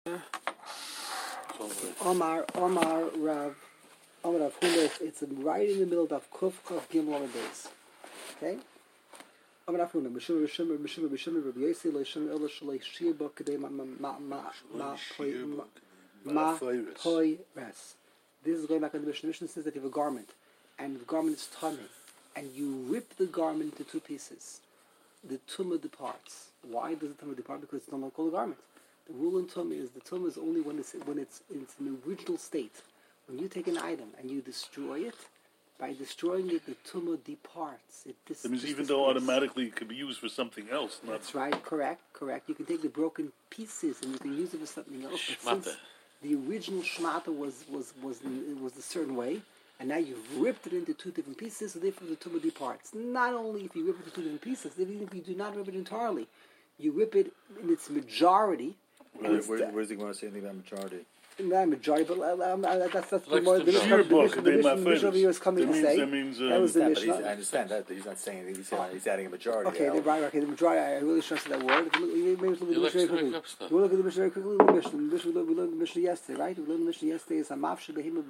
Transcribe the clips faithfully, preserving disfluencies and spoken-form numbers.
Omar, Omar, Rav, Omar Rav Huna, it's right in the middle of Kuf Kuf Gimel on the days. Okay? Omar Rav Huna, Mishum, Mishum, Mishum, Mishum, Rabbi Yossi, Leishim, Ela, Shalei, Shia, Bok, Kadei, Ma, Ma, Ma, Ma, Ma, Poi, Ma, Poi, Res. This is going back on the Mishnah. The Mishnah says that you have a garment, and the garment is tummy, and you rip the garment into two pieces. The tumah departs. Why does the tumah depart? Because it's not called a garment. The rule in tumah is the tumah is only when it's when it's in its original state. When you take an item and you destroy it, by destroying it, the tumah departs. It dis- That means even disappears. though automatically it could be used for something else. Not That's right. Correct. Correct. You can take the broken pieces and you can use it for something else. But since the original shmata was was was was a certain way, and now you've ripped it into two different pieces, so therefore the tumah departs. Not only if you rip it into two different pieces, even if you do not rip it entirely, you rip it in its majority. Where, where, where's he going to say anything about majority? Not majority, but um, uh, that's that's like more. The sheer book, Mishnah over here is coming that to means, say that, means, um, that was the I Mishnah. I understand that, but he's not saying anything. He's, saying, he's adding a majority. Okay, the, right, okay, the majority. I really trusted that word. Maybe look at the Mishnah very quickly. We'll look at the Mishnah very quickly. The Mishnah, the Mishnah, we learned the Mishnah yesterday, right? We learned the Mishnah yesterday. Is Hamav Shebehim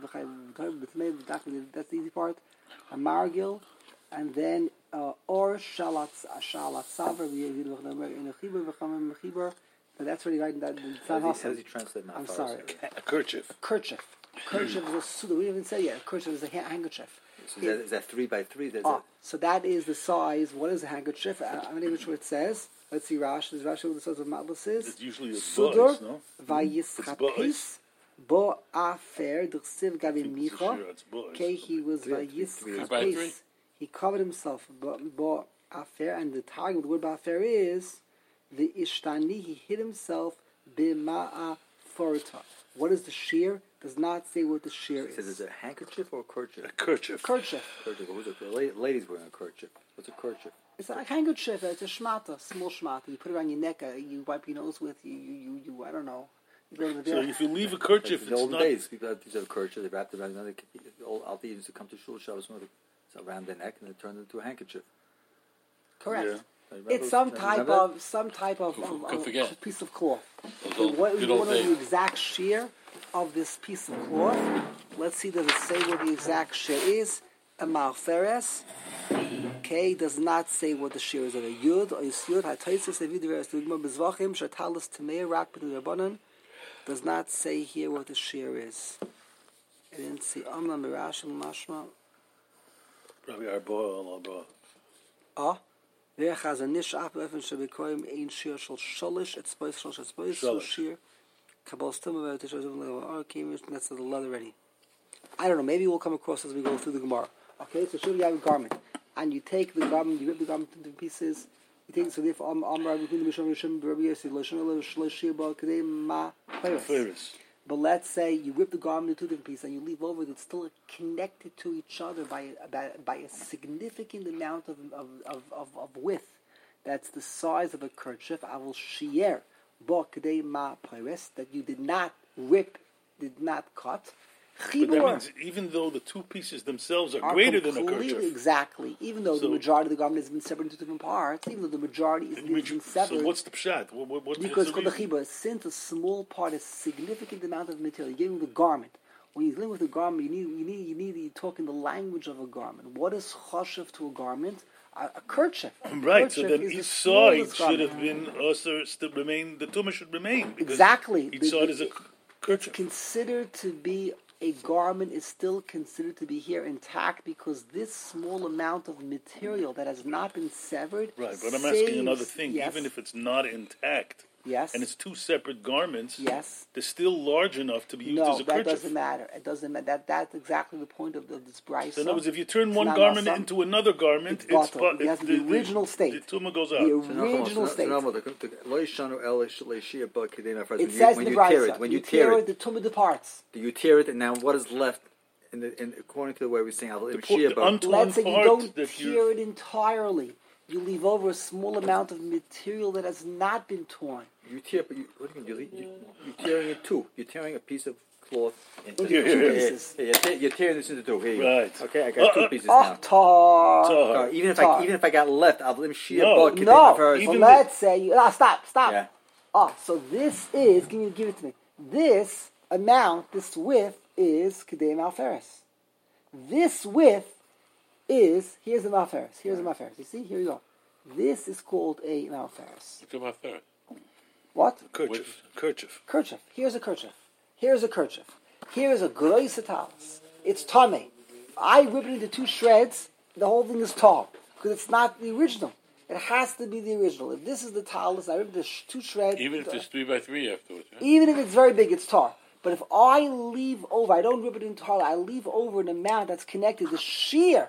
B'Chayv. That's the easy part. Hamargil, and then uh, Or Shalatz Shalatzaver. We in a Chibur v'Chamim Chibur. But that's already right in that. It's not How does he translate? I'm sorry. a kerchief. A kerchief. A kerchief is a suda. We haven't said yet. A kerchief is a ha- handkerchief. So is, that, is that three by three? There's Oh, a, so that is the size. What is a handkerchief? I- I'm not even sure what it says. Let's see, Rashi. Does Rashi what it says of Matlas is? It's usually a Sudur boys, no? vayischapis bo afer d'chsiv gavi micha. Sure, it's boys. Okay, he was Three- three- three vayischapis. He covered himself bo, bo afer, and the target of the word bo afer is the ishtani. He hit himself b'ma'a forta. What is the shear? Does not say what the shear He says, is. is it a handkerchief or a kerchief? A kerchief. Kerchief. Kerchief. Who's a, la- ladies wearing a kerchief. What's a kerchief? It's like a handkerchief. It's a shmata, small shmata. You put it around your neck. Uh, you wipe your nose with. You, you, you, you I don't know. You go to the So if you leave a kerchief, Like in the it's olden not... days, people had these kerchief. They wrapped it around. You know, the old Alti used to come to shul Shabbos with it around their neck, and it turned into a handkerchief. correct. Yeah. Remember- It's some type remember of some type of, Who- of, who of could forget? piece of cloth. Those So old- what good you old want to know days. the exact shear of this piece of cloth? Let's see. Does it say what the exact shear is? A malferes. Okay, does not say what the shear is of a yud or a yud. Hataisis evidiveres lugma bezvachim shatalis tamei rak b'nurabanan. Does not say here what the shear is. It didn't say amna mirashim mashma. Probably our boy, our boy. Ah. Ve'ech has a nish ap efen shebekoyim ein shear shel sholish et spois sholish et spois so Sholish. shear kabal stum about this okay, that's the leather already. I don't know. Maybe we'll come across as we go through the Gemara. Okay, so should you have a garment and you take the garment, you rip the garment into pieces. You take so therefore Am Amar between the Misham Misham Rabbi Yossi Lashon Shlosh Shear Ba Kadei Ma Peres. Ferris. But let's say you rip the garment into two different pieces and you leave over that's still connected to each other by a, by, by a significant amount of, of, of, of, of width. That's the size of a kerchief. I will shear b'kdei ma pires that you did not rip, did not cut. But that Chibur means even though the two pieces themselves are, are greater than a completely- kerchief. Exactly. Even though So- the majority of the garment has been separated into different parts, even though the majority is Which- being severed. So what's the pshat? What, what, what's Because it's the called the reason? chibur. Since a small part is significant amount of material, you're giving the garment. When you're dealing with a garment, you need you need you need you talk in the language of a garment. What is choshev to a garment? A, a kerchief. A Right, so kerchief then is the each side smallest should garment. have been also still remain. The tumah should remain because Exactly. Each The- side is a It's kerchief. considered to be a garment is still considered to be here intact because this small amount of material that has not been severed. Right, but I'm asking saves- another thing. Yes. Even if it's not intact, yes, and it's two separate garments, yes. they're still large enough to be used No, as a that kerchief. doesn't matter. It doesn't matter. That that's exactly the point of, of this brisa. So in other words, if you turn It's one not garment awesome. into another garment, It's it's, bottle. pa- It has the, the the- original state. The tumah goes out. The So now, come on, original so state. now, now, the- the- lo yishanu el shleishia ba kadei ma pres. It When you- says when in the you tear brisa. it, when you, you tear it, the tumah departs. you tear it, and now what is left? In the, in, according to the way we're saying, The, the, po- the untorn Let's say you part don't that tear you're... it entirely. You leave over a small amount of material that has not been torn. you tear, but you, what do you mean? You, you, you're tearing it two. You're tearing a piece of cloth into Into Here, two here, here. pieces. Yeah, yeah, you're, te- you're tearing this into two. Here you go. Right. Okay, I got Uh, two uh, pieces Oh, now. tar. Tar. Uh, even if Tar. I even if I got left, I'll let him shear No. bucket. No, Even well, the- let's say you. Ah, stop, stop. Yeah. Ah, so this is. Give me, give it to me. this amount, this width, is Kedei Malferes. This width is, here's a Malferes, here's a Malferes. You see, here you go. This is called a Malferes. What's about that? What? Kerchief. Kerchief. Kerchief. Here's a kerchief. Here's a kerchief. Here is a Grois Talis. It's Tame. I rip it into two shreds, the whole thing is tall. Because it's not the original. It has to be the original. If this is the Talis, I rip it into sh- two shreds. Even if there's three by three afterwards. Right? Even if it's very big, it's tar. But if I leave over, I don't rip it into tar, I leave over an amount that's connected to the shear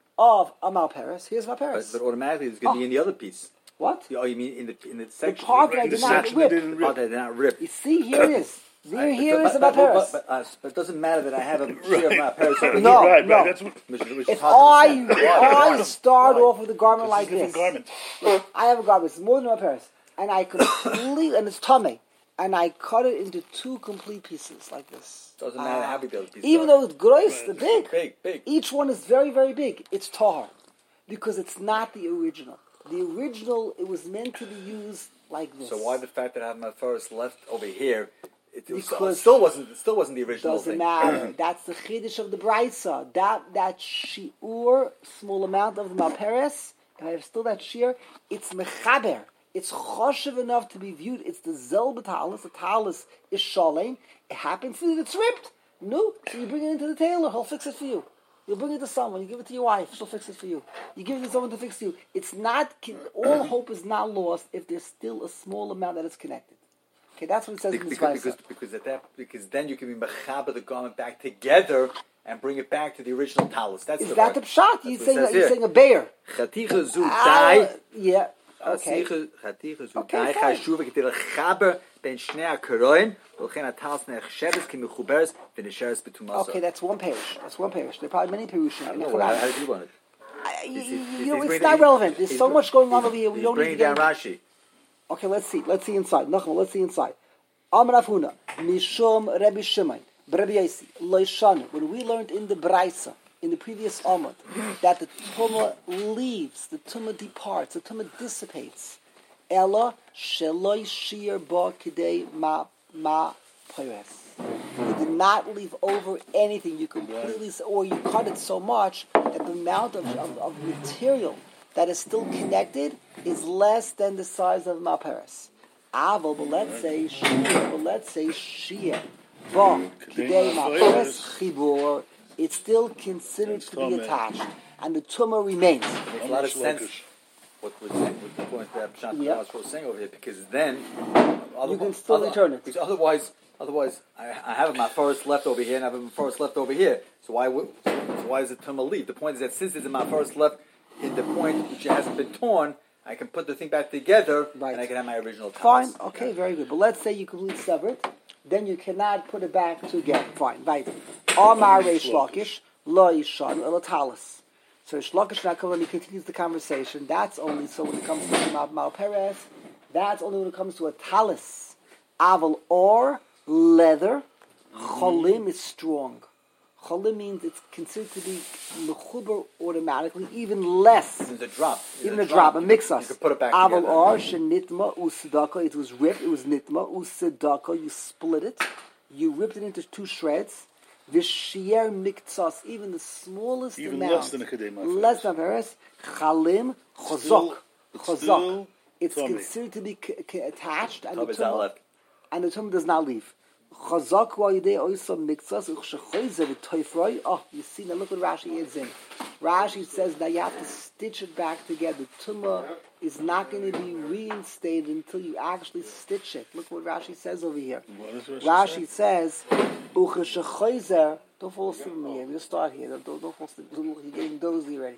of a Malperes. Here's But, Malperes. but automatically it's going to Oh. be in the other piece. What? Oh, you mean in the in the The section? part that I The did not section that rip. didn't The rip. part that did not rip. You see, here it is. There, I- here but, is a but, but, Malperes. but, but, uh, but it doesn't matter that I have a shear of my Paris over No, here. right, no. right. That's what, Which, which is If hard to I, understand. if Why? I start Why? off with a garment this like is different this, garments. look, I have a garment, it's more than my Paris, and I completely, and it's tummy, and I cut it into two complete pieces like this. Doesn't matter Ah. how big those pieces Even are. though it's gross, the big, Big, big. each one is very, very big. It's tahar because it's not the original. The original, it was meant to be used like this. So why the fact that I have my first left over here? It, it, was, Because- it still wasn't. It still wasn't the original Doesn't thing. matter. That's the chiddush of the brisa. That that shiur, small amount of the malperes. If I have still that shear, it's mechaber. It's choshev enough to be viewed. It's the zel b'talis. The talis is shalem. It happens that it's ripped. No, so you bring it into the tailor. He'll fix it for you. You bring it to someone. You give it to your wife. She'll fix it for you. You give it to someone to fix you. It's not. All hope is not lost if there's still a small amount that is connected. Okay, that's what it says in this because, brisa. because because at that because then you can be mechaber the garment back together and bring it back to the original talus. That's Is the that the part. pshat? That's You're what it saying, says you're here. saying a bear. Chaticha zu Ah, dai. yeah. Okay. Chaticha zu Okay, dai. fine. Chashuva ketil chaber ben shnei akaroin. Olchen atalas nechsheves ki mechuberes v'nisheres betumasa. Okay, that's one parish. That's one parish. There are probably many parishes. I don't know. How, how did you want it? I- you, He's- you- he's- you know, he's it's bringing- not relevant. There's he's so br- much going on he's- over here. We he's don't need to bringing get down into- Rashi. Okay, let's see. Let's see inside. Nachman, let's see inside. Amar Afuna, Mishum Rebbe Shimon, Rebbe Yasi, Loishanu. When we learned in the Braisa, in the previous Amud, that the Tumah leaves, the Tumah departs, the Tumah dissipates. Ella Sheloi Shir Ba Kidei Ma Ma Pires. You did not leave over anything. You completely, or you cut it so much that the amount of, of, of material that is still connected is less than the size of Maparis. Aval, but let's say Shir, but let's say Shir. Ba Kidei Maparis Chibur. It's still considered It's to be tumah. attached, and the tumah remains. Makes a lot of sense. What we're saying, what the point that Pshat Yeah. was saying over here, because then You can still return it. Because otherwise, otherwise, I, I have my first left over here, and I have my first left over here. So why would, so why is it Tumah leave? The point is that since it's in my first left, in the point which hasn't been torn, I can put the thing back together, Right. and I can have my original. Fine, talus. okay, very good. But let's say you completely sever it, then you cannot put it back together. Fine, right. Amar Reish Lakish, Lo Yishan, Ela Talis. So Reish Lakish now comes and he continues the conversation. That's only so when it comes to Mal, Mal Perez, that's only when it comes to a talis. Aval or leather, cholim is strong. Cholim means it's considered to be mechuber automatically, even less. Even the drop, Even a drop, a mix us. You can put it back Aval together. or shenitma usidaka. It was ripped. It was nitma usidaka. You split it. You ripped it into two shreds. Vishier miktsas. Even the smallest Even amount. less than a kedei maferes. Less than a peres. Chalim chazok. Still- it's Chazok. still It's tummy. considered to be c- c- attached, and the Tumah is not tumah, left. and the tumah does not leave. Chazak wa yidei oisa miktsas uchshechoyze v'toifroi. Oh, you see now. Look what Rashi adds in. Rashi says that you have to stitch it back together. Tumah is not going to be reinstated until you actually stitch it. Look what Rashi says over here. What is Rashi Rashi says, "Ucheshechoyzer." Don't fall asleep with me here. Just start here. Don't, don't, don't fall asleep. You're getting dozy already.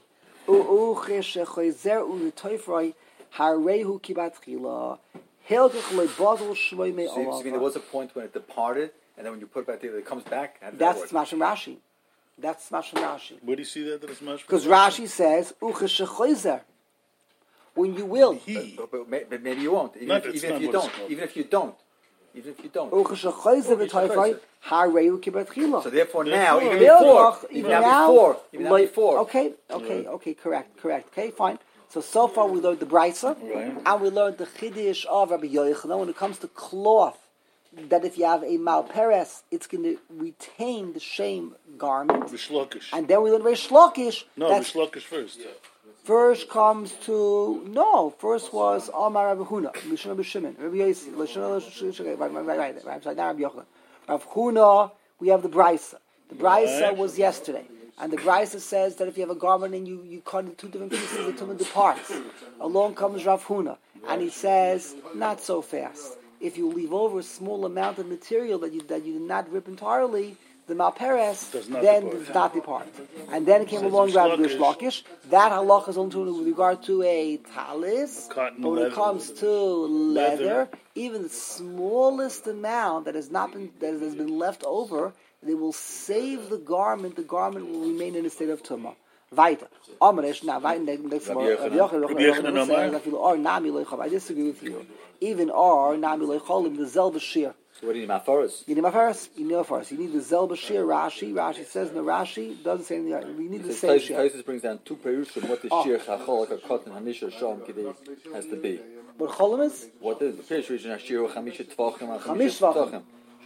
Ucheshechoyzer u'toifroi harehu kibat chila. Hilgach lebadol shmoi me So you mean there was a point when it departed, and then when you put it back together, it comes back? How does that That's work? Smashing Rashi. That's Smashing Rashi. Where do you see that? That it's mashma? Because Rashi says, "Ucheshechoyzer." When you will. He. But, but, may- but maybe you won't. Even, Not- if, it's even if not you what it's don't. called. Even if you don't. Even if you don't. Ucheshechoyzer v'toifroi harehu kibat chila. So therefore now, Therefore- even Hilgach, before, even even now now, before, even now like- before. Okay, okay, okay, correct, correct. Okay, fine. So, so far we learned the Brisa, Right. and we learned the Chiddush of Rabbi Yochanan when it comes to cloth that if you have a malperes, it's going to retain the same garment. Rish Lakish. And then we learn Rish Lakish. No, that's Rish Lakish first. First comes to no. First was Amar Rav Huna, Mishna B'Shimon, Rabbi Yossi, Lashon right, right, right, right. I'm sorry, not Rabbi Yochanan. Rav Huna, we have the Brisa. The Brisa Right. was yesterday, and the Brisa says that if you have a garment and you, you cut it two different pieces, the tumah departs. Along comes Rav Huna, and he says not so fast. If you leave over a small amount of material that you that you did not rip entirely, the malperes Does not then depart. does not depart. And then came Says along Rish Rabbi Rish Lakish. Lakish. That halacha is only with regard to a talis. Cotton But when it leather. comes to leather, Leather. even the smallest amount that has not been that has been left over, they will save the garment. The garment will remain in a state of tumah. Weiter. Amresh, now, weiter, next Rabbi more. Yochanan. Rabbi Yochanan says, or nami loichav. I disagree with you. Even or nami loichalim, the zel b'shir. So what do you need, Maforos? You need my first. You need my first. You need the zel b'shir. Rashi. Rashi says no. Rashi doesn't say anything. We need the same shir. Taisus brings down two perushim. What the Oh. shir chachol, like a cotton hamisha shom kidei has to be. What cholim is? What is the perush region? Shir chamisha tvachim, Chamish tvachim.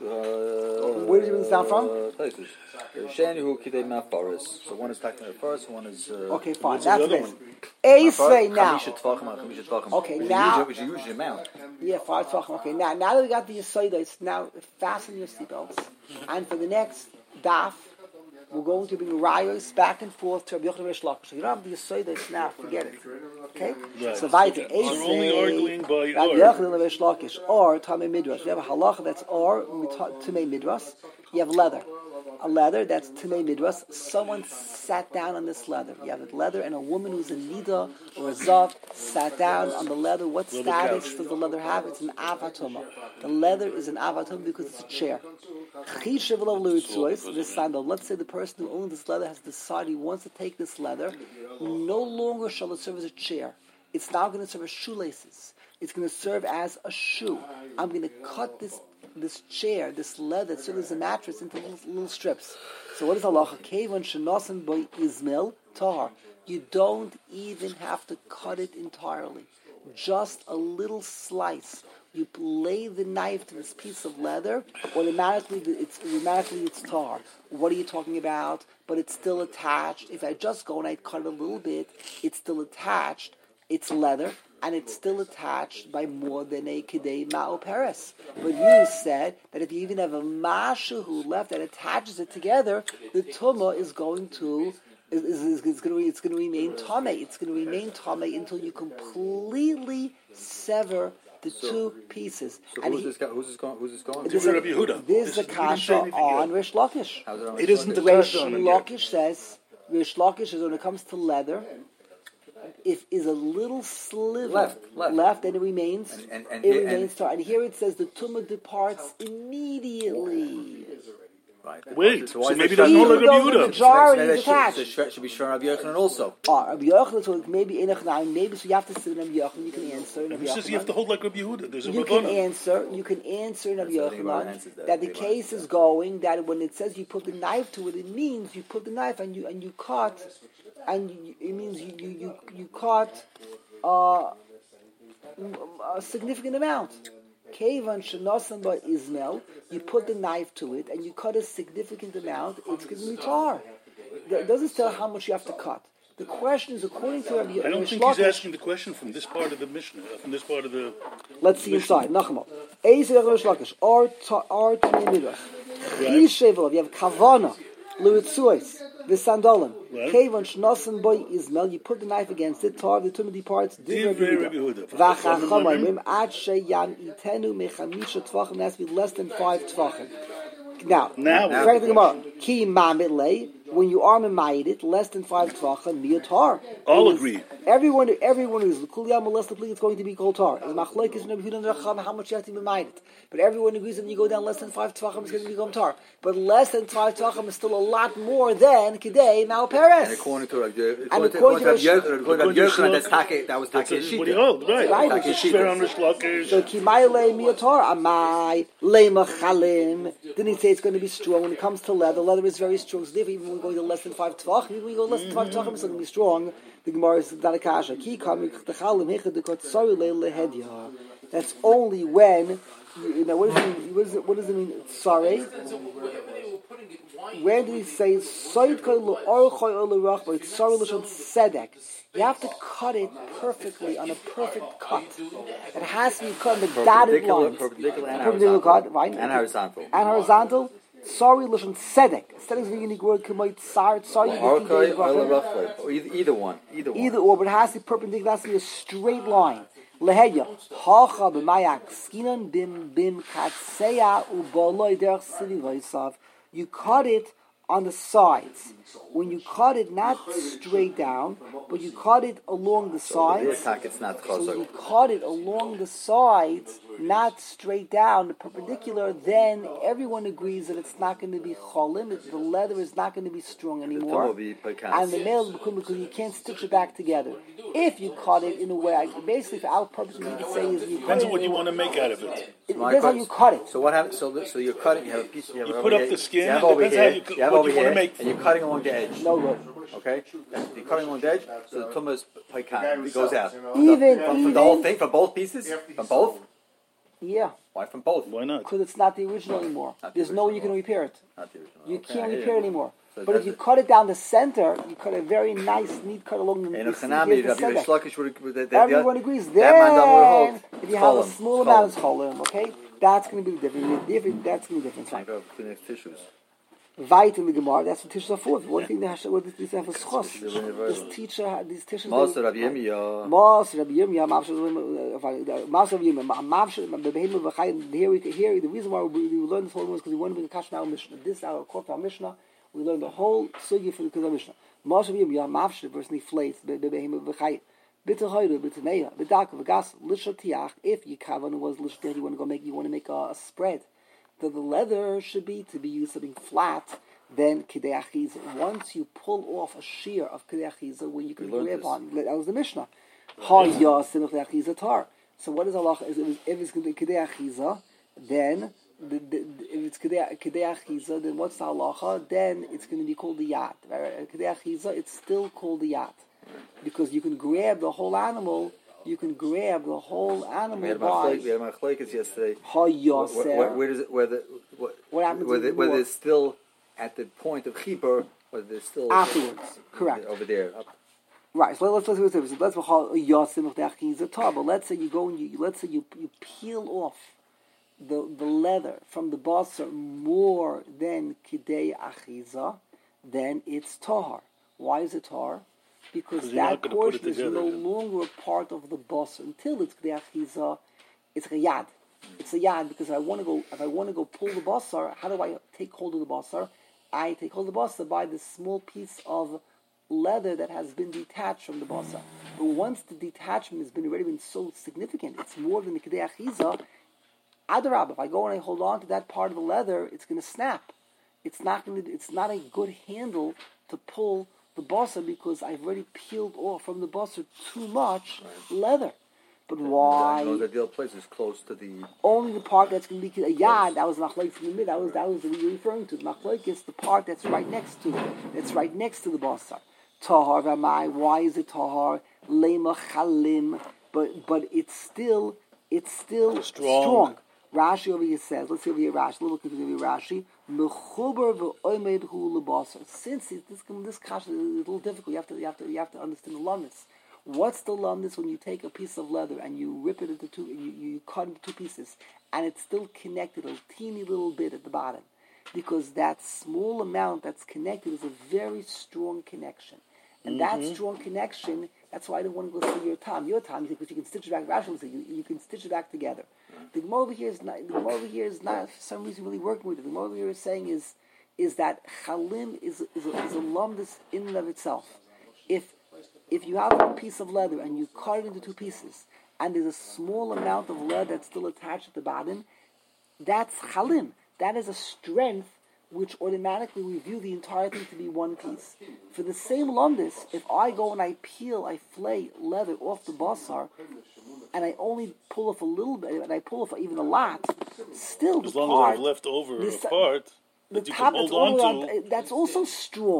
Where did you bring this down from? Taisus. Shani hu kidei Maforos. So one is talking about first, one is. Uh, Okay, fine. What's the That's other this. one? Esvei now. Chamisha tvachim, chamisha tvachim. Okay, Which now- is usually- which is usually amount. Yeah, five tvachim. Okay, now now that we got the Yesodais, now fasten your seatbelts. And for the next daf, we're going to bring rayos back and forth to Rabbi Yochanan Rish Lakish. So you don't have the Yesodais now, forget it. Okay? Right. So weiter. So we're only arguing by Rabbi or. Yochanan Rish Lakish, or Tamei Midrash. You have a halacha that's or Tamei Midrash. You have leather. A leather that's Tamei Midrash. Someone sat down on this leather. You have a leather, and a woman who's a Nida or a Zav sat down on the leather. What Leather status couch. does the leather have? It's an avatuma. The leather is an avatuma because it's a chair. This sandal. Let's say the person who owns this leather has decided he wants to take this leather. No longer shall it serve as a chair. It's now going to serve as shoelaces. It's going to serve as a shoe. I'm going to cut this this chair, this leather, so there's a mattress into little, little strips. So what is halacha? Kevon shenosan by Ismail tahar. You don't even have to cut it entirely. Just a little slice. You lay the knife to this piece of leather, automatically it's automatically it's tar. What are you talking about? But it's still attached. If I just go and I cut it a little bit, it's still attached. It's leather, and it's still attached by more than a kidei ma'o peres. But you said that if you even have a mashu who left that attaches it together, the tumah is going to is, is, is, is going to it's going to remain tamei. It's going to remain tamei until you completely sever the So- two pieces. So and who's he- this guy? Who's this going? Who's this going? this This is is Rabbi Yehuda. This is This the is- we didn't say kasha anything on yet. Rish Lakish. How's it on It isn't the Rish kasha on it yet. Lakish says, Rish Lakish is when it comes to leather, if is a little sliver Left, left. then it remains. And- and- and it here- remains and- tar. And here it says the tumah departs immediately. Right. Wait, So why so is maybe that that's Even not like though Rabbi the Yehuda. majority So that is should- attached. so should- should be shown Rabbi Yochanan also. Ah, Rabbi Yochanan, so maybe in a maybe so you have to sit in Rabbi Yochanan. You can answer in Rabbi Who says you have Yochanan. to hold like Rabbi Yehuda? There's a You can Rabbana. answer. You can answer in Rabbi That's the Gemara Yochanan answers that. that the The Gemara case is going that when it says you put the knife to it, it means you put the knife and you and you cut, and you, it means you you you, you cut uh, a significant amount. Kevan shenosan by Ismail, you put the knife to it and you cut a significant amount. It's going to be tar. It doesn't tell how much you have to cut. The question is, according to Rabbi I don't Rish think he's Lakish- asking the question from this part of the Mishnah, uh, from this part of the... Let's see inside. Nachmal. Eis Rish Lakish. Or or Tamei Midrash. Chishevel. You have kavana, luitzuos, the sandolim. Right. Kevan shnosan boy Ismail. You put the knife against it. Tar the tumah departs. Divrei Rabbi Yehuda. V'chachamim ad sheyam itenu mechamisha tvachim. Has to be less than five tvachim. Now, Now- correct the Gemara. Ki mamit lei. When you are memayit it, less than five tvachim, miyatar. All It is- agree. Everyone, everyone is kuliyam molest the plea. It's going to be called tar. It's machlokes and Rabbi Yehuda and Racham how much you have to be memayit it. But everyone agrees that when you go down less than five tvachim, it's going to become tar. But less than five tvachim is still a lot more than kidei mal And peres. according to Rabbi Yochanan, And according to according to Rabbi Yochanan, According according to to Rabbi Yochanan, Rish that's take, that was That's take what he holds, right. Right. That's Take fair on Rish Lakish. So kimai le miyatar amai le machalim. Didn't he say it's going to be strong when it comes to leather? Leather is very strong. So therefore, even when we go to less than five tvach, even when we go less than five tvach, it's going to be strong. The Gemara is darakasha. Ki kam techalim hechad dekot sorry le lehedya. That's only when You know, what does it mean? What does it, what does it mean? Sorry. Where did he say Soid kol l'orchoi or l'rachba? It's sorry l'shon tzedek. You have to cut it perfectly on a perfect cut. It has to be cut on the dotted lines. Perpendicular and Perpendicular cut, right? And horizontal. And horizontal. Sorry l'shon tzedek. Tzedek is a unique word. K'moit tsar tzar. Orchoi or l'rachba. Or either, either one. Either one. Either or, but it has to be perpendicular. It has to be a straight line. Leheya hacha b'mayak skinan bim bim katseya uboloi derech silivoisav. You cut it on the sides. When you cut it not straight down, but you cut it along the sides. So it's not so when you cut it along the sides, not straight down, the perpendicular, then everyone agrees that it's not going to be cholim. It, the leather is not going to be strong anymore. And the male because you can't stitch it back together. If you cut it in a way, basically for our purpose, what you can say is you Depends cut on what it, you want to make out of it. It depends how you cut it. So what happens? So, so you're cutting. You have a piece. You, have You over put up here, the skin, You have it over depends how here. you cut- You have what over you wanna here, make. and you're cutting along the edge. No good. Okay, you're cutting along the edge, so the tumah is paikan. It goes out. Even, from, even from the whole thing, from both pieces, from both. Yeah, Why from both? Why not? because it's not the original anymore. Not the There's no way you can repair it. Not the original. You Okay, can't I hear repair you. it anymore. So But if that's you it. cut it down the center, you cut a very nice, neat cut along the, And the, if the, Hanami, here's the Rabbi center. Shlokish would would- that- that- Everyone agrees. that man that would hold. Then, if you have a Cholim. small amount of cholim, okay, that's going to be different. different that's going to be different. Fine. Think of Kleenex tissues. Veit in the Gemara, that's what tissues are for. One thing that has what this have a schos. This teacher, these tissues. Master Rabbi Yirmiyah. Mas Rabbi Yirmiyah, Mas Rabbi Yirmiyah, here we here the reason why we, we learned this whole was because we want to bring a kash now Mishnah. This is our core to our Mishnah. We learned the whole sugi for the Mishnah. Mas Rabbi Yirmiyah, Mavsh, the person he flates, Bebehem V'chai. Bitte heute, bitte näher, bedak v'gas, lishatiach. If your kavan was lishatiach, you want to go make, you want to make a, a spread. That the leather should be to be used something flat. Then kidei achiza. Once you pull off a shear of kidei achiza, where you can We learned grab this. on, that was the Mishnah. Ha yasim kidei achiza tar. So what is Allah? If it's kidei achiza, then the, the, if it's kidei achiza, then what's the halacha? Then it's going to be called the yad. Right? Kidei achiza, it's still called the yad. Because you can grab the whole animal, you can grab the whole We animal had by my we had my chlekes yesterday. ha Where, yaseh. where, where does it? Where the what? What happens Whether, with the whether war? it's still at the point of chipur, whether it's still Afterwards, correct. over there. Up. Right. So let's let's let's let's let's yasim of the achiza tar. But let's say you go and you let's say you you peel off the the leather from the basar more than kidei achiza, then it's tar. Why is it tar? Because 'Cause you're not that gonna put it portion is together no then. longer a part of the basar until it's kidei achiza. It's a yad. It's a yad because I want to go. If I want to go pull the basar, how do I take hold of the basar? I take hold of the basar by this small piece of leather that has been detached from the basar. But once the detachment has been already been so significant, it's more than the kidei achiza. Adarab, if I go and I hold on to that part of the leather, it's going to snap. It's not going to. It's not a good handle to pull the basar because I've already peeled off from the basar too much leather. But why? Those ideal places close to the. Only the part that's going to be a yad. That was nachleik from the mid. That was that was what you're referring to. Nachleik is the part that's right next to it. That's right next to the basar. Tahar v'amai. Why is it tahar? Lema chalim. But but it's still it's still Strong. strong. Rashi over here says. Let's see over here. Rashi. A little bit over here. Rashi. Mechuber v'oimed hu lebasar. Since it, this this kasha is a little difficult, you have to you have to you have to understand the lumnus. What's the lumnus when you take a piece of leather and you rip it into two, you, you cut into two pieces, and it's still connected a teeny little bit at the bottom, because that small amount that's connected is a very strong connection, and Mm-hmm. that strong connection. That's why I don't want to go through your time. Your time, because you can stitch it back. Rashi will say you, you can stitch it back together. The Gemara over here is not. The Gemara over here is not for some reason really working with it. The Gemara over here is saying is is that chalim is is a, is a lumnus in and of itself. If If you have a piece of leather and you cut it into two pieces, and there's a small amount of leather that's still attached at the bottom, that's chalim. That is a strength which automatically we view the entire thing to be one piece. For the same lumdis, if I go and I peel, I flay leather off the basar, and I only pull off a little bit, and I pull off even a lot, still As the long part, as I've left over this- a part the that you top can that's hold all on around, to. that's also strong.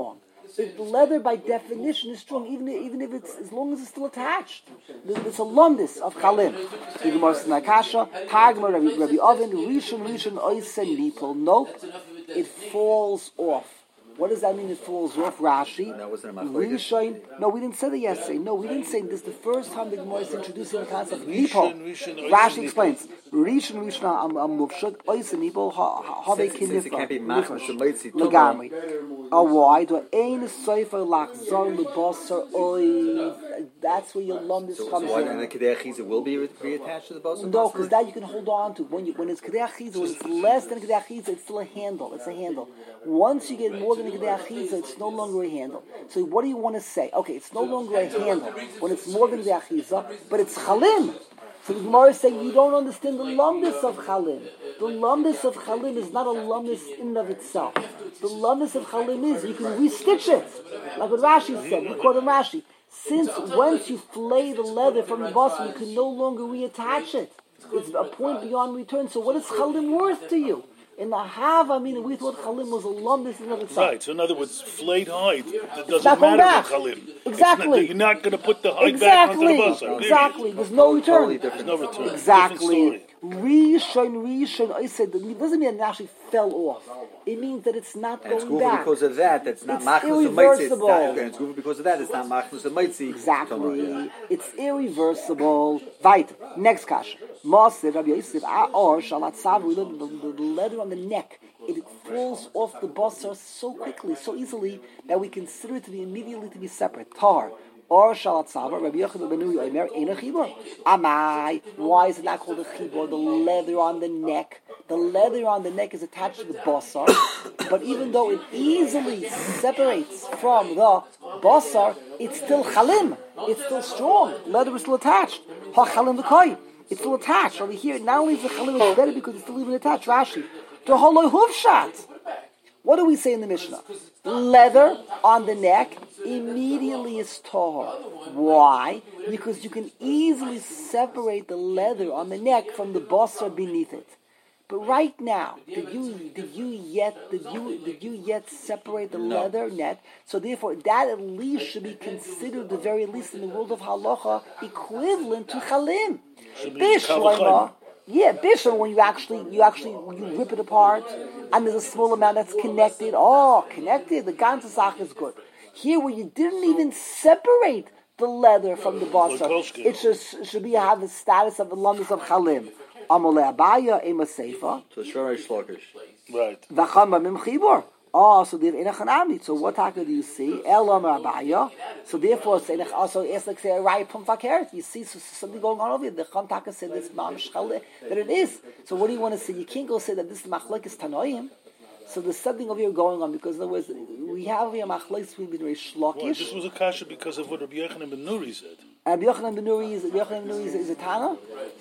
It, leather by definition is strong, even even if it's as long as it's still attached. It's a lumdis of chalim. The Gemara says Nakasha, Targum Rabbi Rabbi Oven, Rishon Rishon Oisen Nipol. Nope, it falls off. What does that mean? It falls off. Rashi. That wasn't my Rishon. No, we didn't say that yesterday. No, we didn't say this. The first time the Gemara is introducing the concept of Nipol. Rashi explains. Rishon Rishon Am Mufshad Oisen Nipol Have Since it can't be machmas l'meitzi Legamri. Oh, why? Do ein soifer lachzor lebasar oy. That's where your lumdis So, comes so why in. then the kedei achiza will be re- reattached to the basar? No, because that you can hold on to. When you when it's kedei achiza, when it's less than kedei achiza, it's still a handle. It's a handle. Once you get more than a kedei achiza, it's no longer a handle. So what do you want to say? Okay, it's no longer a handle when it's more than kedei achiza, but it's chalim. So the Gemara is saying you don't understand the lumdis of chalim. The lumdis of chalim is not a lumdis in and of itself. The lumdis of chalim is you can restitch it, like what Rashi said. We quote him Rashi. Since once you flay the leather from the bottom, you can no longer reattach it. It's a point beyond return. So what is chalim worth to you? In the Hava, I mean, we thought chalim was a lumdis in and of itself. Right, so in other words, flayed hide, it doesn't not going matter back. with chalim. Exactly. Not, you're not going to put the hide Exactly. back onto the basar. Exactly. There's no return. Totally different. There's no return. Exactly. Rishon, Rishon, I said, it doesn't mean it actually fell off. It means that it's not And it's going gufa back. because of that. That's not It's machmas l'meitzi. It's irreversible. not. Okay, it's gufa because of that. It's not machmas l'meitzi. Exactly. It's irreversible. Right. Next kash. Masir Rabbi Yosef or Shalat Sav. We look at the, the leather on the neck. It falls off the basar so quickly, so easily that we consider it to be immediately to be separate. Tar. Or Shalat Sava, Rabbi Yochanan ben Nuri Omer, Ein a Chibur. Amai. Why is it not called a Chibur? The leather on the neck. The leather on the neck is attached to the basar, but even though it easily separates from the basar, it's still chalim. It's still strong. Leather is still attached. Ha chalim v'koi. It's still attached. Over here, not only is the chalim is better because it's still even attached. Rashi. The holoi hufshat. What do we say in the Mishnah? Leather on the neck immediately is tahor. Why? Because you can easily separate the leather on the neck from the basar beneath it. But right now, did you did you yet did you did you yet separate the No. leather net? So therefore, that at least should be considered, the very least in the world of halacha, equivalent to chalim. Should be Bishloima. kavachayim. Yeah, bishul, when you actually you actually you rip it apart and there's a small amount that's connected. Oh, connected. The ganze sach is good. Here, where you didn't even separate the leather from the basar, it should, should be have the status of the lumdis of chalim. Amole abaya ema seifa. So shorei shlokish. Right. V'chama mim chibur. Oh, so there in a chanami. So what taka do you see? Elam abaya. So therefore, say also it's like say a right from fakert. You see so, something going on over here. The cham taka said this mamish chalim that it is. So what do you want to say? You can't go say that this is machlekes tanoim. So there's something over here going on because in other words, we have here machlekes between Reish Well, Lakish. this was a kasha because of what Rabbi Yochanan ben Nuri said. Rabbi Yochanan ben Nuri is Rabbi Yochanan ben Nuri is, is a Tana.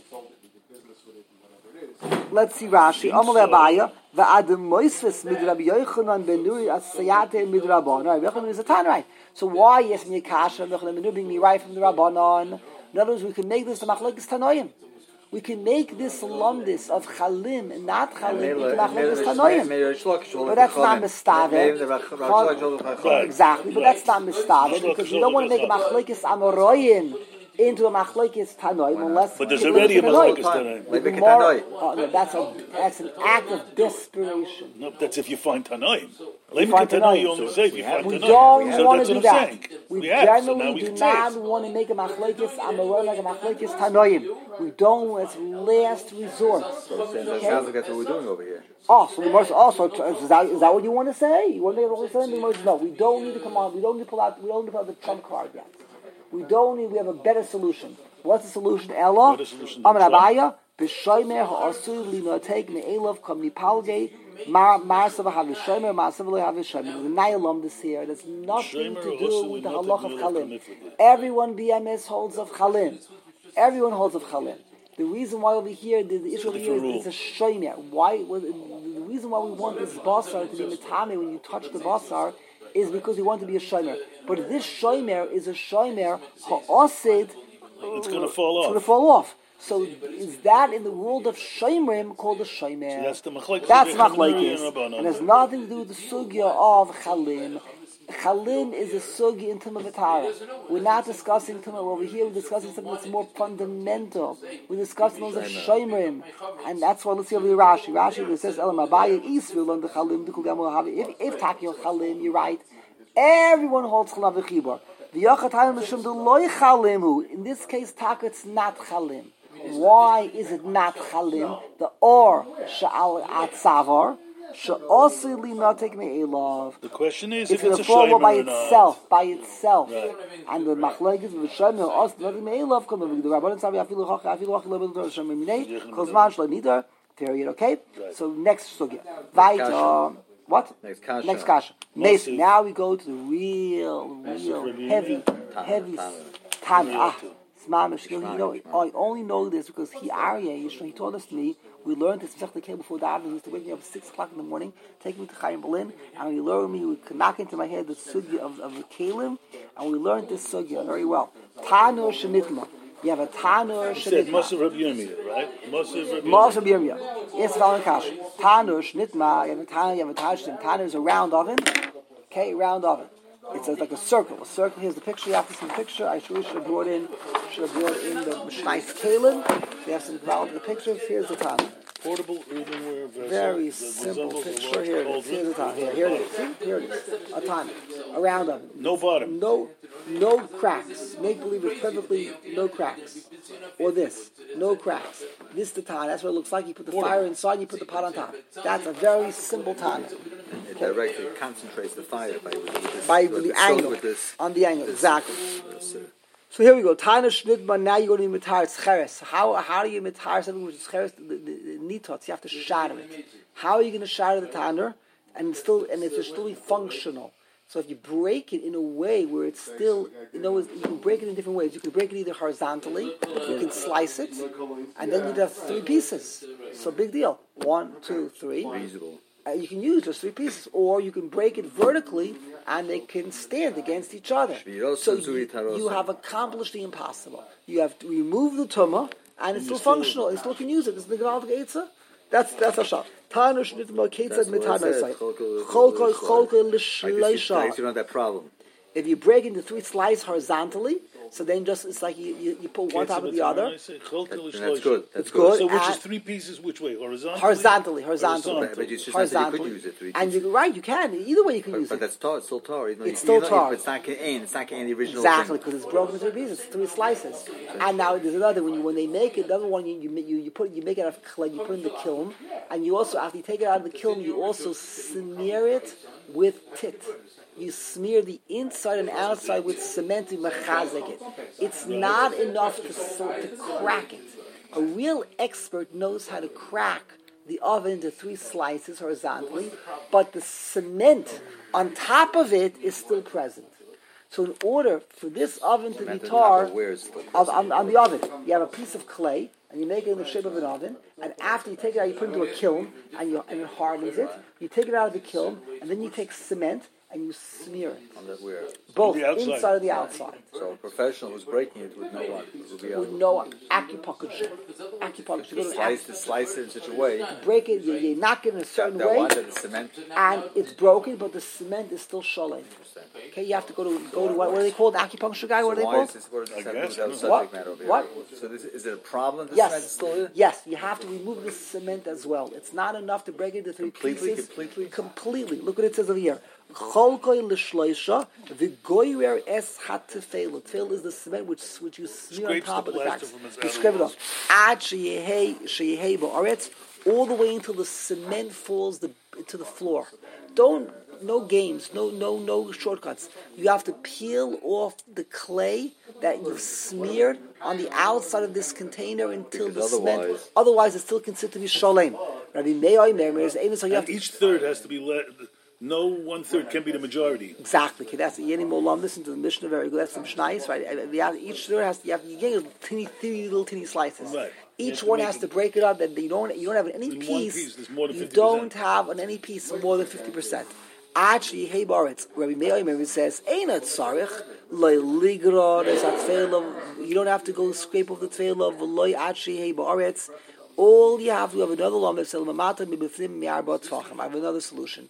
Let's see Rashi. Amalei Abaya va'adam moisves mid Rabbi Yochanan ben Nuri asayate mid Rabbanon. Rabbi Yochanan is a Tana, right? So why yes me kasha Rabbi Yochanan ben Nuri being me right from the Rabbanon? In other words, we can make this the machlekes tanoim. We can make this lumdis of chalim and not chalim into machlekes tanoim. But that's not mistave. Exactly, but that's not mistave because we don't want to make a machlekes amoroyim into a machlekes tanoim unless. But there's already a machlekes tanoim. The Gemara- oh, no, that's a that's an act of desperation. No, that's if you find tanoim. find Leivik tanoim, tanoim. you only say if you find We tanoim. don't So want that's to do what I'm that. saying. We, We have, so now generally we do can say not it. want to make a machlekes amoroyim like a machlekes tanoim. We don't. It's last resort. So that Okay? sounds like that's what we're doing over here. Oh, so the Gemara also is that, is that what you want to say? You want to make a machlekes tanoim? The Gemara says, no, we don't need to come on. We don't need to pull out. We don't need to pull out the trump card yet. We don't need. We have a better solution. What's the solution? Ella. What is the solution to Amar the Abaya. B'shomer ha'asur linotek me'elav kam nipalge mar marsav ha'vishomer marsav lo ha'vishomer. There's a nayalum this here. It has nothing to do with the halach of chalim. Everyone B M S holds of chalim. Everyone holds of chalim. The reason why over here, the, the issue over here is it's a shomer. Why? Well, the reason why we want this basar to be mitame when you touch the basar is because we want to be a shomer. But this shomer is a shomer ha'asid. It's going to fall It's going to off. fall off. So is that in the world of Shomrim called a Shomer? So that's the machlekes. That's of Rabbi Yochanan machlekes. and Rabbanon. And has nothing to do with the sugya of Chalim. Chalim is a sugi in Tumah V'Tara. We're not discussing Tumah. Over here, we're discussing something that's more fundamental. We're discussing those of Shomerim. And that's why, let's see over the Rashi. Rashi says, Elam Abaya Yisrael on the Chalim. If, if Taki Chalim, you're right. Everyone holds Chalam V'Chibor. In this case, Taka, it's not Chalim. Why is it not Chalim? The Or Sha'al Atzavar. The question is if if it's a shomer by or itself, not. by itself, Right. and the machlokes with shomer also not me'elav come with the rabbanon say afilu chach afilu chach lo b'dor shomer minei kozman shlo nidar. Period. Okay. Right. So next sugya. Vaita. What? Next kasha. Next kasha. Mason. Now we go to the real, real Massive heavy, heavy Tana. Ah, Smamish. You know, I only know this because he Aryeh, he told us to me. We learned this Masechta came before davening. He used to wake me up at six o'clock in the morning, take me to Chaim Berlin, and he learned me. He would knock into my head the sugya of, of the kalim, and we learned this sugya very well. Tanur shenitma. You have a tanur He said shenitma. Mosav Rabbi Yirmiyah, right? Mosav Rabbi Moshe Yirmiyah. Birya. Yes, Valan Kash. Tanur shenitma. You have a tanur. You have a tanur. Tanur is a round oven. Okay, round oven. It's like a circle. A circle. Here's the picture. You have to see the picture. I should have brought in. Should have brought in the Mishnais kalim. We have some the pictures. Here's the tanur. Portable earthenware vessel. Very that simple resembles a picture. large Here it is. cauldron. Here's the time. Here, here it is. See? Here it is. A time. A round oven. No bottom. No, no cracks. Make believe it's perfectly no cracks. Or this. No cracks. This is the time. That's what it looks like. You put the fire inside, you put the pot on top. That's a very simple time. It directly concentrates the fire by, with this, By with the this- angle. With this, On the angle. this- Exactly. this, uh, So here we go. Taina Shnidma, now you're going to be mitar cheres. How how do you mitar something which is cheres? The, the, the nitots, you have to shatter it. How are you going to shatter the tanner and still and it's still be functional? So if you break it in a way where it's still, you know, you can break it in different ways. You can break it either horizontally, you can slice it, and then you'd have three pieces. So big deal. One, two, three. reasonable. Uh, you can use those three pieces, or you can break it vertically, and they can stand against each other. So you, you have accomplished the impossible. You have to remove the tumah, and it's still functional. You still can use it. It's the Gevaldik Eitzah. That's that's a shot. Tanush nitma ketzad mitanasai. Cholkoi cholkoi l'shleisha. You don't have that problem. If you break into three slices horizontally, so then just it's like you, you, you put one top of the other. That's good. That's It's good. So which is And- three pieces which way? Horizontally? Horizontally, horizontally, Horizontal. But you just said you could use it three and pieces. you're right, you can. Either way, you can But, use but it. that's tar. It's still tar. Even though It's you- still you know, tar. It's not can It's not can the original Exactly, thing. because it's broken into three pieces, it's three slices. And now there's another when you when they make it, the other one you you you, you put you make it out of clay, you put it in the kiln, and you also after you take it out of the kiln, you also smear it with tit. You smear the inside and outside with cement to mechazek it. It's not enough to, to crack it. A real expert knows how to crack the oven into three slices horizontally, but the cement on top of it is still present. So in order for this oven to be Cement on tar, top of where is still of, on, on the oven, you have a piece of clay, and you make it in the shape of an oven, and after you take it out, you put it into a kiln, and, you, and it hardens it. You take it out of the kiln, and then you take cement, and you smear it. On the where. Both The outside. inside and the outside. So a professional who's breaking it would know what. Would be With able no acupuncture. Acupuncture. You go to to slice, to slice it in such a way break it, you, you knock it in a certain that way, one that the cement. and it's broken, but the cement is still shalom. Okay, you have to go to go to what, what are they called? Acupuncture guy? What are they Why called? is this? What does this I have to do guess, with our no. subject What? matter over here? What? So this, is it a problem? The Yes. cement is still there? Yes, you have to remove the cement as well. It's not enough to break it into three Completely, pieces. completely? Completely. Look what it says over here. Cholkoi l'shloisha v'goyrer es hatefel. Tefel is the cement which which you smear on Scrapes top the of the plaster cracks. from his You scrape it elbows. off. Ad sheyehei sheyehei ba'aretz, all the way until the cement falls the, to the floor. Don't no games, no no no shortcuts. You have to peel off the clay that you've smeared on the outside of this container until Because the cement. otherwise- Otherwise, it's still considered to be sholem. Rabbi Meir Omer is able so you have And to each third has to be let. No one third can be the majority. exactly. Okay, that's Yeni Molam. Listen to the Mishnah very good. That's the Mishnais, right? And we have, each third has to, you have you get teeny, teeny little teeny slices. Right. You Each have to one make has it- to break it up. That you don't you don't have any In one piece. piece, there's more than you fifty percent. don't have on any piece more than fifty percent. Actually, hey Baritz, Rabbi Meir Omer says, "Einat sarich loy ligra." There's a tefillah. You don't have to go scrape off the tefillah. Loy actually hey Baritz. All you have to have another law. I have another solution.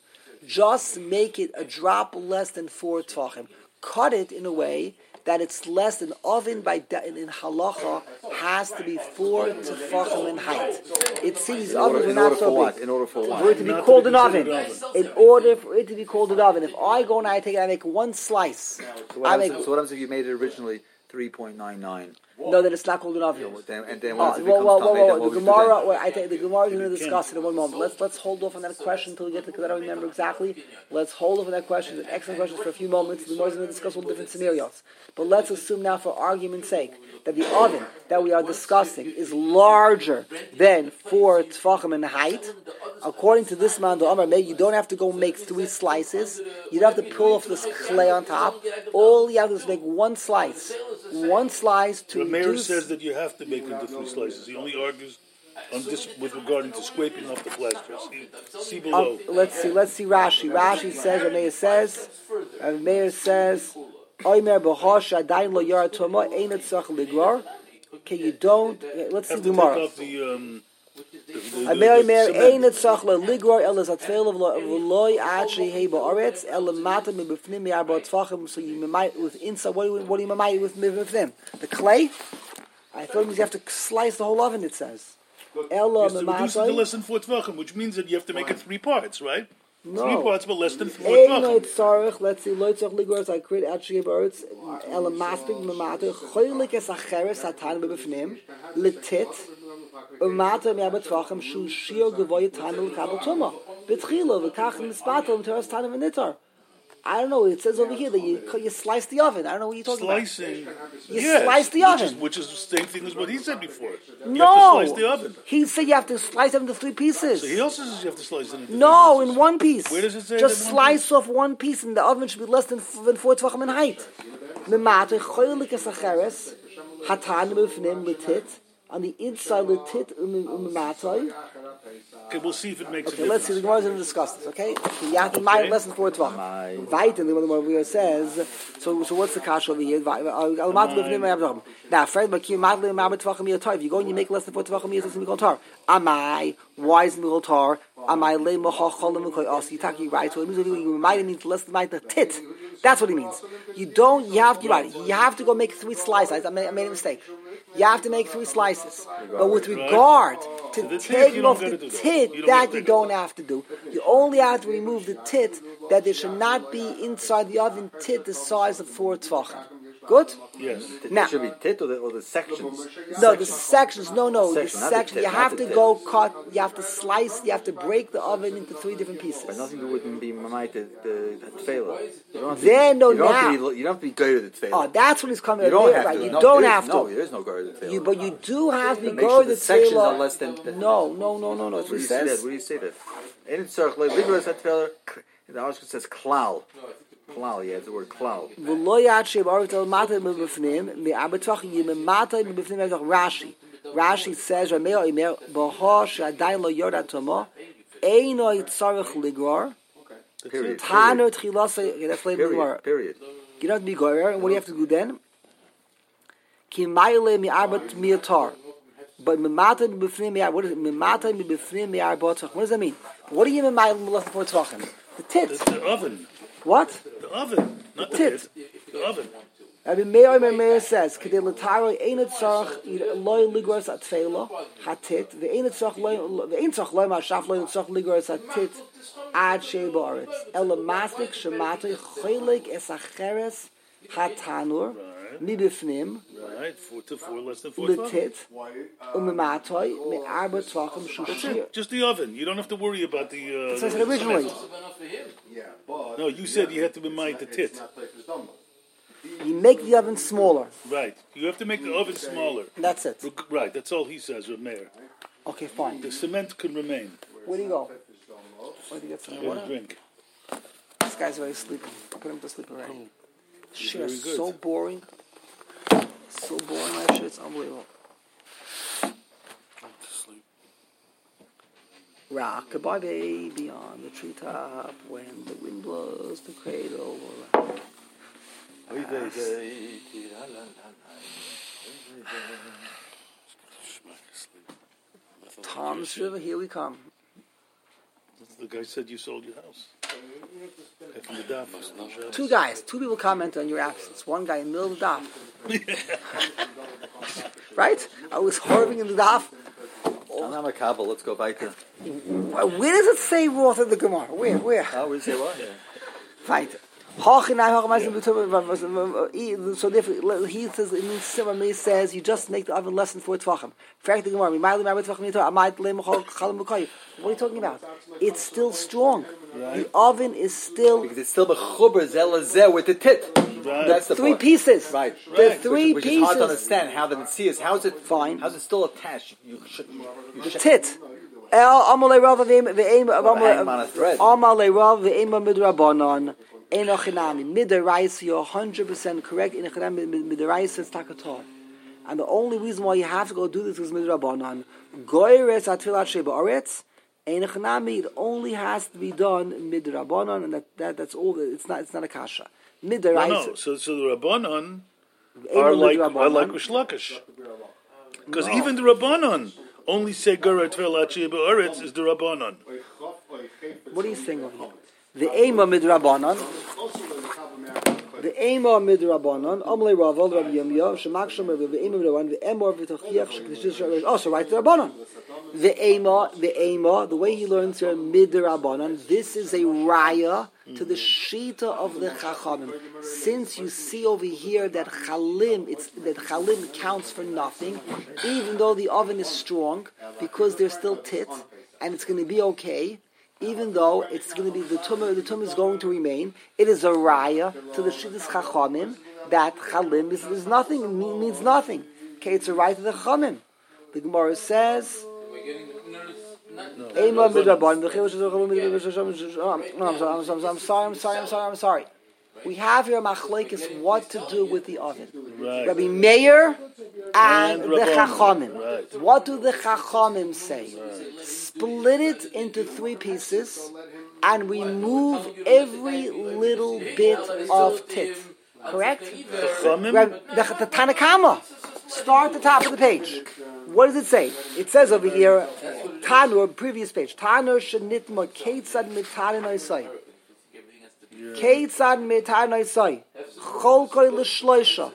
just make it a drop less than four tefachim. Cut it in a way that it's less than oven by de- in halacha has to be four tefachim in height. It seems In order, ovens are in not order so for big. what? In order for For what? it to be Not to called be an oven. considered In order for it to be called an oven. If I go and I take it, I make one slice. So what, I happens, make so what happens if you made it originally three point nine nine? no, that it's not called an oven. Then, and then Oh, once it well, becomes well, well, tamei, then well, what the would you do Gemara, then? well, I think the Gemara is going to discuss it in one moment. Let's let's hold off on that question until we get to, because I don't remember exactly. Let's hold off on that question. It's an excellent question for a few moments. The Gemara is going to discuss all different scenarios. But let's assume now, for argument's sake, that the oven that we are discussing is larger than four tefachim in height. According to this man, the Amar Meir, you don't have to go make three slices. You don't have to pull off this clay on top. All you have to do is make one slice. One slice to The mayor reduce... says that you have to make it into three slices. He only argues on this with regarding to scraping off the plaster. See, see below. Um, let's see. Let's see. Rashi. Rashi says. Rameir says. Rameir says. Oimer b'hosh adayin lo yara toma ein etzach ligor. Okay, you don't. Let's see Have to take Gemara. off the um. the- the- the- Rameir the Rameir cement. ein etzach lo ligor el zatfel of loy ad shehei ba'aretz el mata mibifnim mi'arba tfachim. So you might with inside. What do you what do you might with mibifnim? The clay. I thought it means you have to slice the whole oven. It says. Ella Yes, to reduce it to mimatzai. less than four tvachim, which means that you have to make it three parts, right? No. Three parts, but less than four Eino tvachim. tzarich, let's see, lo tzarich ligor, I create actually birds, ela maspik memata, choylik es acheres hatan bebefnim, letit, umata me'abat tvachim, shu shir gevoy tanel kabel tuma, betchilo, v'kach mispato, v'teras tanel v'nitar. I don't know, it says over here that you you slice the oven. I don't know what you're talking Slicing. You yes, slice the which oven. Is, which is the same thing as what he said before. You No! have to slice the oven. He said you have to slice it into three pieces. So he also says you have to slice it into No, three in pieces. one piece. Where does it say Just that in one slice off one piece, and the oven should be less than, than four tvachim in height. Memate choylik es acheres hatan b'fnim letit on the inside letit umematay. Okay, we'll see if it makes Okay, a let's see. The difference. Gemara is going to discuss this. Okay, okay you have to mind less than four tvachim. Right, and the one where it says. So, so what's the kasha over here? Now, Fred, if you go and you make less than four tvachim, it's going to be called tar. Amai, why is it called tar? Amai le mochacholim koyos. You talk you right. So it means you might means less than the tit. That's what it means. You don't. You have to. Right. You have to go make three slices. I made, I made a mistake. You have to make three slices. But with regard to the tit, taking you don't off gotta the do that. tit, You don't that have to you do don't have to do. You only have to remove the tit, that there should not be inside the oven tit the size of four tvachim. Good? Yes. Now- It should be tit or the, or the sections. No, the sections. No, no, the Section, not the section. tit, You not have the to tit. go cut. You have to slice. You have to break the oven into three different But pieces. nothing to do with be mamait the the tefillah. You don't have to Then, be, no, you don't now- have to be, you don't have to be go to the tefillah. Oh, that's when it's coming. You don't there, have right? to. You no, don't there is- have to. No, there is no go to the tefillah. You, but you do have to Make go sure to the the sections are tefillah. less than. The, No, no, no, no, no. That's Where what do it you see that? says. Where do you say that? In it circle, ligor is tefillah. The Arshka says klal. Klal, yeah, it's the word klal. V'lo yad she'em aretz el matay mebefnim, me'arba tvachim yim matay mebefnim yadach Rashi. Rashi says, Rameo imer, b'ho she'adayin lo yord atoma, eino yitzarech ligor, Period. Tano tchilas, okay, that's later Period. Period. You don't have to be goyer, and what do you have to do then? Ki maile mi'arba mi'atar. But memata mebefnim mi'ar, what is it? Memata mebefnim mi'arba tvachim. What does that mean? What do you mean maile less than four tvachim? The tit. The, the oven. What? The oven. Not the tit. tit. The oven. Rabbi Meir Meir says, "Kedei l'taro ein tzarich loy ligros atfela hatit ve'ein tzarich loy ve'ein tzarich loy ma'ashaf loy tzarich ligros hatit ad shei ba'aretz ela maslik shematay cholik es acheres hatanur mibifnim Right. Four to four, less than four. letit umematay me'arba tvachim That's shushir." it. Just the oven. You don't have to worry about the. Uh, That's what I the said originally. cement. No, you said you had to be mind the tit. You make the oven smaller. Right. You have to make the oven smaller. That's it. Right. That's all he says, Rav Meir. Okay, fine. The cement can remain. Where do you go? Where do you get some Get a water? drink. This guy's very sleepy. Put him to sleep already. Shit very is good. so boring. So boring, that shit. It's unbelievable. Rock-a-bye baby on the treetop when the wind blows the cradle around. Tom's River, here we come. The guy said you sold your house. After the daf. Two guys, two people comment on your absence. One guy in the middle of the daf. Right? I was horving in the daf. I'm not a Kabbalah. Let's go weiter. Where does it say Roth in the Gemara? Where? Where? Oh, we say what? Yeah. Weiter. So therefore, he says, in Simon says, you just make the oven less than four tvachim. Fact the Gemara, what are you talking about? It's still strong. Right. The oven is still because it's still mechuber zelazeh with the tit. Right. That's the three point. pieces. Right. The right. three which, which pieces. Which is hard to understand how the mitzvah is. How is it fine? How is it still attached? You should. You the should. tit. El amalei rav ve'em hang on a thread. Amalei rav ve'em midrabanan. Enochinami midaraisa. You're one hundred percent correct. Enochinami midaraisa is takator. And the only reason why you have to go do this is midrabanan. Goyres atfilat sheba oretz. Enochinami. It only has to be done midrabanan, and that, that that's all. It's not. It's not a kasha. Midaraisa. No, no. So, so the rabbanon are like are like Rish Lakish, because no. even the rabbanon only say Gera Tvelat Sheba Oretz is the rabbanon. What are you saying over here? The Ema midrabanan. The Ema midrabanan. Amle Raval Rabbi Yirmiyah Shemaksham Rabbi the Ema midrabanan the Emor v'Tochiach Shekdishis. Also, right to rabbanan. The Ema, the Ema, the way he learns here midrabanan. This is a raya to the shita of the Chachamim. Since you see over here that chalim, it's that chalim counts for nothing, even though the oven is strong, because there's still tit, and it's going to be okay. Even though it's going to be the tumah, the tumah is going to remain. It is a raya to the shittas chachamim that chalim is, is nothing, it means nothing. Okay, it's a raya to the chachamim. The Gemara says, "Ema midrabanan." No, I'm sorry, I'm sorry, I'm sorry, I'm sorry, I'm sorry. We have here machlekes what to do with the oven. Right. Rabbi Meir and, and the Chachamim. Right. What do the Chachamim say? Right. Split it into three pieces and remove every little bit of tit. Correct? The, the, the Tanakama. Start at the top of the page. What does it say? It says over here, Tanur, previous page, Tanur shenitma keitzad mitarin oisai. Keitzad mitarin oisai. Cholkoi l'shloisha.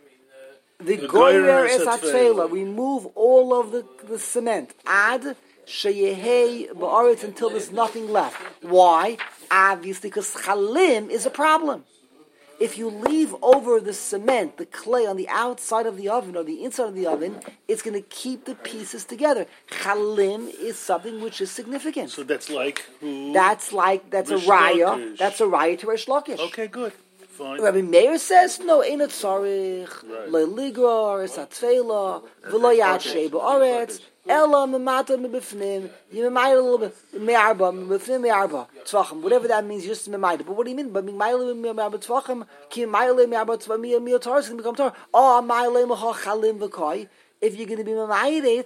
The goyer es atfela. Remove all of the, the cement. Add sheyehei ba'aretz until there's nothing left. Why? Obviously, because chalim is a problem. If you leave over the cement, the clay on the outside of the oven or the inside of the oven, it's going to keep the pieces together. Chalim is something which is significant. So that's like who? That's like that's Rish a raya. Lakish. That's a raya to Rish Lakish. Okay, good. Fine. Rabbi Meir says no. Ain't it tzarich leligor esatfela v'lo yadshe ba'aretz ela memata mebifnim yimayla a little bit me'arba mebifnim me'arba tzvachim. Whatever that means, just me'mayla. But what do you mean? But me'mayla me'arba tzvachim ki me'mayla me'arba tzvachim me'otar is going to become tar. Oh, me'mayla me'cha chalim v'koi. If you're going to be me'mayla,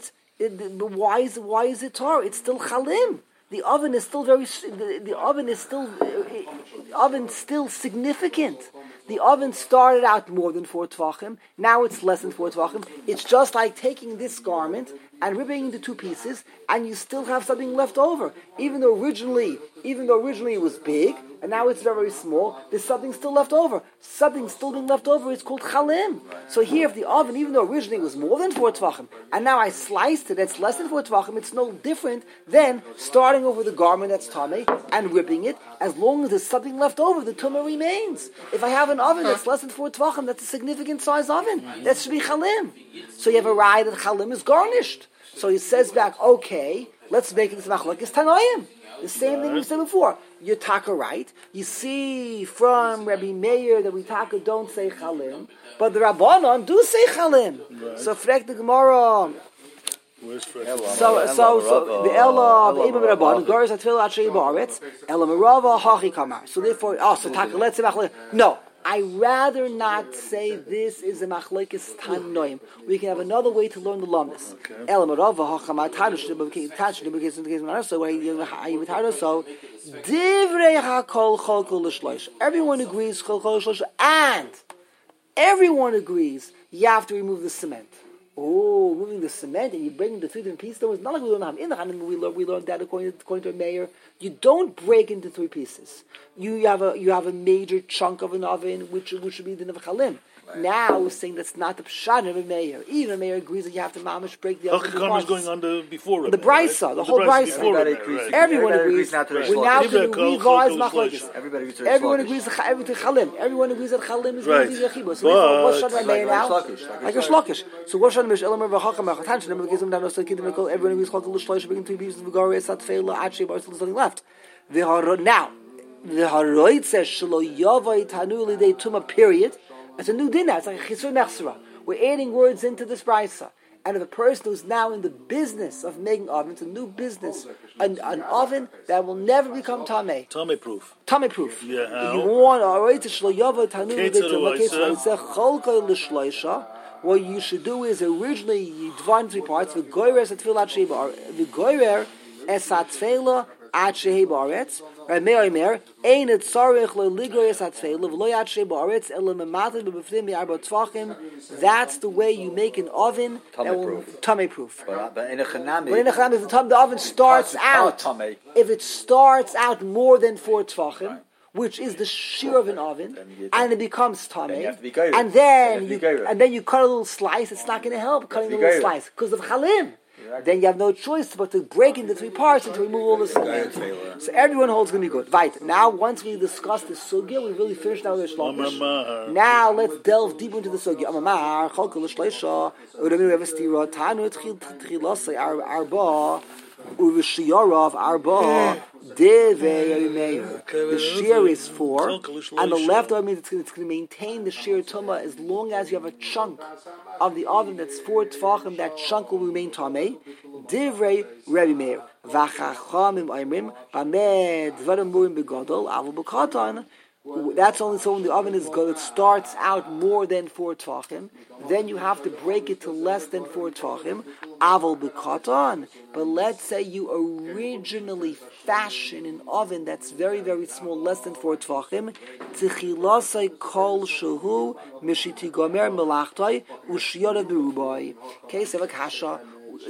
why is why is it tar? It's still chalim. The oven is still very. The, the oven is still. Uh, the oven still significant. The oven started out more than four tvachim. Now it's less than four tvachim. It's just like taking this garment and ripping it into two pieces, and you still have something left over. Even though originally, even though originally it was big, and now it's very, very small. There's something still left over. Something still being left over is called chalim. So here, if the oven, even though originally it was more than four tvachim, and now I sliced it, it's less than four tvachim, it's no different than starting over the garment that's tamei and ripping it. As long as there's something left over, the tumah remains. If I have an oven that's less than four tvachim, that's a significant size oven. That should be chalim. So you have a raya that chalim is garnished. So he says back, okay, let's make it machlokes tanoim. The same thing we said before. You taka right. You see from Rabbi Meir that we taka don't say chalim, but the Rabbanon do say chalim. Right. So frek the Gemara. Where's frek? So so so the Ella of Ibn Rabban goes atfil atshei ba'aretz Ella Merava hachi kamar. So therefore, oh, so taka let's say machlokes. No. I rather not say this is a machlekes tanoim. We can have another way to learn the lumnus. Elam Rava hachamar tanush attached to the case in the case of so where you have so divrei hakol cholkol l'shloish. Everyone agrees chol chol l'shloish, and everyone agrees you have to remove the cement. Oh, moving the cement and you bring the three different pieces. It's not like we learn in the Hanukkah. We learned we learned that according to, according to a mayor. You don't break into three pieces. You, you have a you have a major chunk of an oven, which which should be the nevachalim. Right. Now we're saying that's not the pshat of a mayor. Even a mayor agrees that you have to mamish break the oven. Hakakam is going on the before the brisa, right? the whole brisa. Everybody agrees. Right. Everyone agrees. Not We're now going to revise machlokes. Everybody agrees. Everyone agrees that everything chalim. Everyone agrees that chalim is right. going to be yechibah. So what's shad by mayor now? Like a shlokish. So what's shad mish elamer v'chacham achatach. Remember, because now so kidim call everyone agrees chakol l'shloish bringing two pieces of v'gari esat feila actually bar still something left. The now the haroit says shlo yavai tanu lidei tuma period. It's a new din now. It's like a chisur nechsera. We're adding words into this brisa. And if a person who's now in the business of making ovens, a new business, an, an oven that will never become tameh. Tameh proof. Tameh proof. Yeah. How? You want alright to shlo yava tanu l'shloisha. What you should do is originally you divide three parts. The goyrer es atfilah sheba. The goyrer es atfilah. At shehe baaretz, right? Meir meir, ein et sarich lo ligoyes at feila v'lo at shehe baaretz elo mematel b'befnim mi'arba tvachim. That's the way you make an oven that will tameh proof. But, but in a chanami, but in a chanami, if the, tam, the oven starts out, if it starts out more than four tvachim, right, which is the shear of an oven, and it becomes tameh, and then you, you and then you cut a little slice, it's not going to help cutting a little slice because of chalim. Then you have no choice but to break into three parts and to remove all the cement. So everyone holds going to be good. Right. Now, once we discuss the sugya, we really finished now with the shlokish. Now, let's delve deep into the sugya. Amamar, chalkal l'shleisha, urami revestira, tanu tchilasei arba, uvishiyarav arba, devei meir. The shear is four, and the left arm means it's going to maintain the shear tumah as long as you have a chunk of the oven that's four tefachim, that chunk will remain tamei. Divrei Rebbe Meir. V'chachamim oimrim, b'ameh dvarim murim begadol, aval b'katan. That's only so when the oven is good. It starts out more than four tefachim. Then you have to break it to less than four tefachim. Aval b'katan. But let's say you originally fashion an oven that's very, very small, less than four tefachim. Tchilasai kol shehu mishiti gomer melachtai ushiyada berubai. Okay, so like hasha.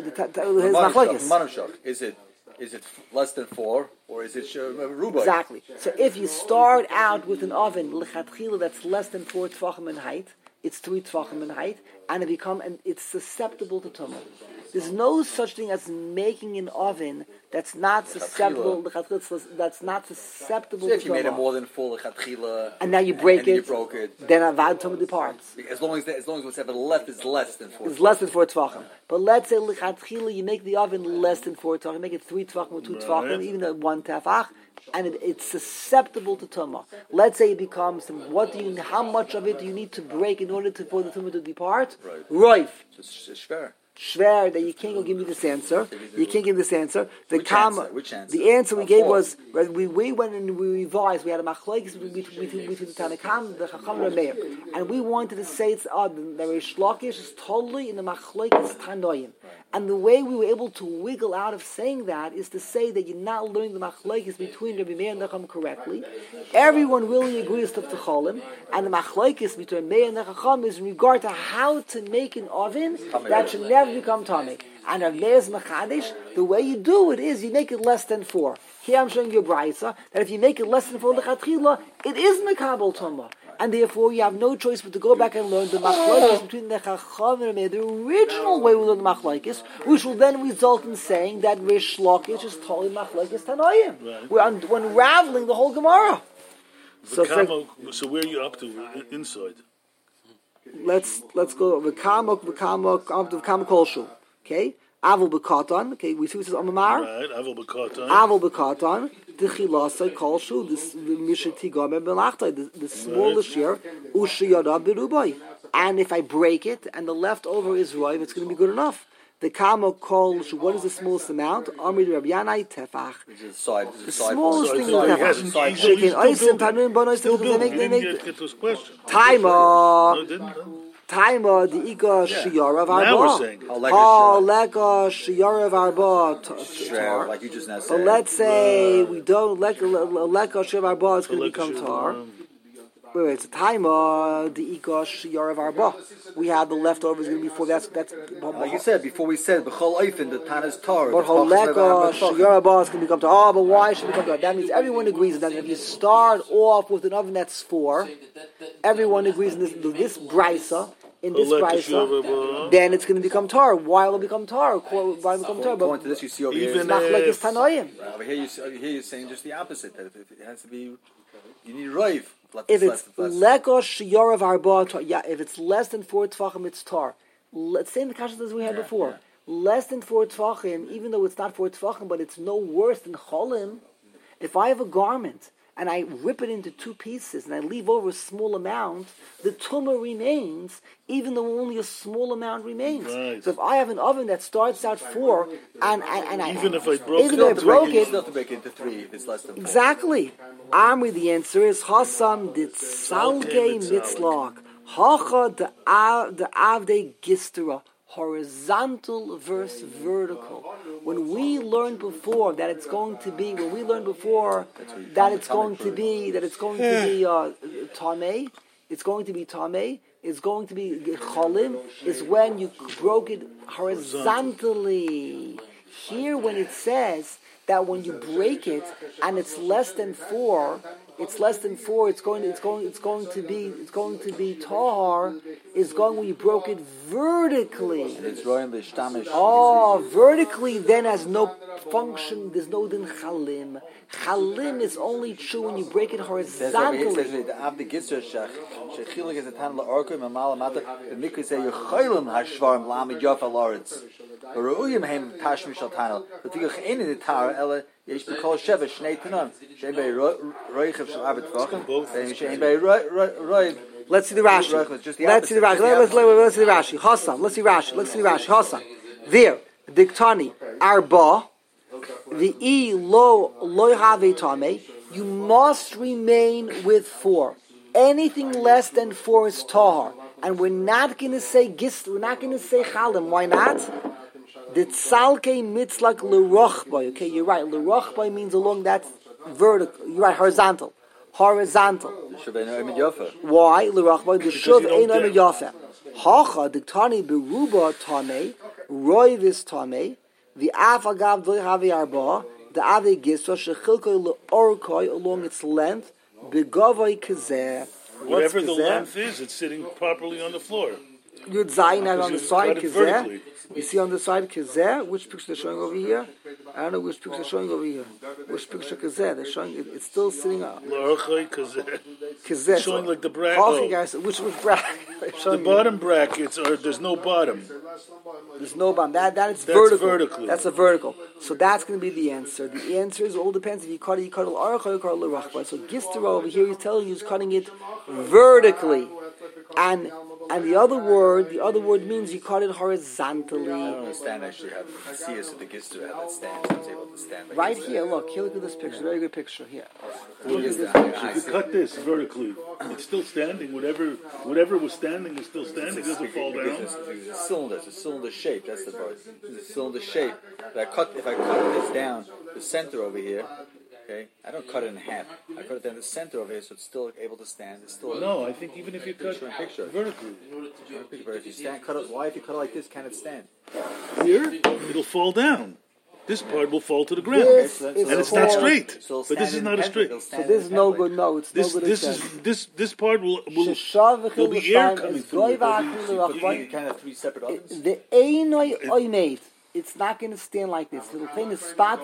Is it is it less than four or is it rubai? Exactly. So if you start out with an oven lechatchila that's less than four tefachim in height, it's three tefachim in height, and it become and it's susceptible to tumah. There's no such thing as making an oven that's not susceptible. That's not susceptible. So if to you made tumah. it more than four lechatchila, and now you break and it, you broke it, then avad tumah departs. As long as the, as long as what's ever left is less than four. It's less than four tefachim. But let's say lechatchila, you make the oven less than four tefachim, make it three tefachim or two tefachim, right, even at one tefach, and it, it's susceptible to tumah. Let's say it becomes. What do you? How much of it do you need to break in order to, for the tumah to depart? Right. Roif. It's, it's fair. Shver that you can't go give me this answer. You can't give this answer. The Which com- answer? Which answer? The answer we A gave four. was we we went and we revised. We had a machlokes between, between, between the Tanakam, the Chacham, and the Meir, and we wanted to say it's odd. The Reish Lakish is totally in the machlokes Tanoim, and the way we were able to wiggle out of saying that is to say that you're not learning the machlokes between Rabbi Meir and the Chacham correctly. Everyone really agrees to the Cholim, and the machlokes between Meir and the Chacham is in regard to how to make an oven that should never become tamei. And Rav Meir's Machadish, the way you do it is you make it less than four. Here I'm showing you a brisa that if you make it less than four lechatchila, it is mekabel tumah, and therefore you have no choice but to go back and learn the machlokes between the Chacham and the original way we learn the machlokes, which will then result in saying that Reish Lakish is totally machlokes Tanoim. Right. We're un- unraveling the whole Gemara. So, so, so where are you up to inside? Let's let's go v'kamok v'kamok up to v'kamok kolshu. Okay, avol b'katan. Okay, we see what it says Amamar. Right, avol b'katan. Avol b'katan. The chilasay kolshu. This mishati gamer belachtai. The the smallest share ushiyada berubai. And if I break it and the leftover is roiv, it's going to be good enough. The kamok kolshu. What is the smallest amount? Amri Rabbi Yanai tefach. The smallest thing is tefach. Shekin oisim tanun bonois. Still building. They didn't get to his question. Timer. No, didn't. Taima the Ika Shiyarav Arba. Now we're saying Haleka Shiyarav Arba. Like you just now said. But let's say we don't Leka Shiyarav Arba is going to become tar. wait, wait, it's a time uh, the ikosh yarav arba. We had the leftovers going to be before. That's that's. Like you said before, we said b'chol oifin the Tana's Torah. But holekosh yarav is going to become to. Oh, but why should it become to? That means everyone agrees that if you start off with an oven that's four, everyone agrees in this this brisa. In this brisa, then it's going to become tar. Why will it become tar? Why will it become tar? Going to this, you see over here. Even if, right, over here, you see, over here, you're saying just the opposite. That if, if it has to be, you need roiv. If it's lekosh yorav arba, yeah, if it's less than four tefachim, it's tar. Let's say in the kashrut as we had before, yeah. Less than four tefachim, even though it's not four tefachim, but it's no worse than cholim. If I have a garment and I rip it into two pieces and I leave over a small amount, the tumah remains, even though only a small amount remains. Right. So if I have an oven that starts out four, and, and, and I... Even if I broke even it, I broke it... You still have to break it into three if it's less than four. Exactly. Amri, the answer is, Hasam dit salke mitzlach, hacha de avde gistera, horizontal versus vertical. When we learned before that it's going to be, when we learned before that it's going to be, that it's going to be uh, tamei, it's going to be tamei, it's going to be cholim, is when you broke it horizontally. Here, when it says that when you break it and it's less than four, it's less than four. It's going. It's going. It's going to be. It's going to be tahar. Is going when you broke it vertically. Oh, vertically then has no function. There's no din chalim. Chalim is only true when you break it horizontally. יש בכל שבע שני תנון שאין בי רויכב של ארבע טווחים שאין בי רוי. Let's see the Rashi. Let's see the Rashi. Let's, let's, let's see the Rashi. Hasan. Let's see Rashi. Let's see Rashi. Hasan. There. Diktani. Arba. The e lo lo have tame. You must remain with four. Anything less than four is tahar. And we're not going to say gist. We're not going to say chalim. Why not? The tzalke mitzlak l'rochbay. Okay, you're right. L'rochbay means along that vertical. You're right, horizontal. Horizontal. Why? L'rochbay. The shuv ein omer yafa. Hacha diktani beruba tamei. Roiv is tamei. The af agav v'havi arba. The ave gisra shechilkoi l'orkoi along its length. Begavai kazeh. Whatever the length is, it's sitting properly on the floor. Yud zayin on the side kazeh. You see on the side Kazeh, which picture they're showing over here? I don't know which picture they're showing over here. Which picture Kazeh? They're showing it, it's still sitting up. Kazeh. Showing like the bracket. Oh. Guys, which, which bracket? The bottom you. Brackets are, there's no bottom. There's no bottom. That, that is that's vertical. Vertically. That's a vertical. So that's going to be the answer. The answer is, it all depends if you cut it, you cut it l'arach or you cut it l'rachba. So Gister over here, he's telling you he's cutting it vertically. And and the other word, the other word means you cut it horizontally. I don't understand actually how to see us with the gister how that stands. I was able to stand. Right here, look, here, look at this picture. Very good picture here. Look at this picture. If you cut this vertically, it's still standing. Whatever whatever was standing is still standing. It doesn't fall down. It's a cylinder. It's a cylinder shape. That's the part. It's a cylinder shape. If I cut, if I cut this down, the center over here. Okay, I don't cut it in half. I cut it down the center over here, so it's still able to stand. It's still no. I think even if you cut picture. vertically, but if you stand, cut it. Why, if you cut it like this, can it stand? Here, it'll fall down. This part will fall to the ground, this and it's not straight. But this is not a straight. So this is no good. No, it's this, no good. This is this this part will will there'll be air coming through. You can't have three separate ovens. The einoi oimed. It's not going to stand like this. When you cut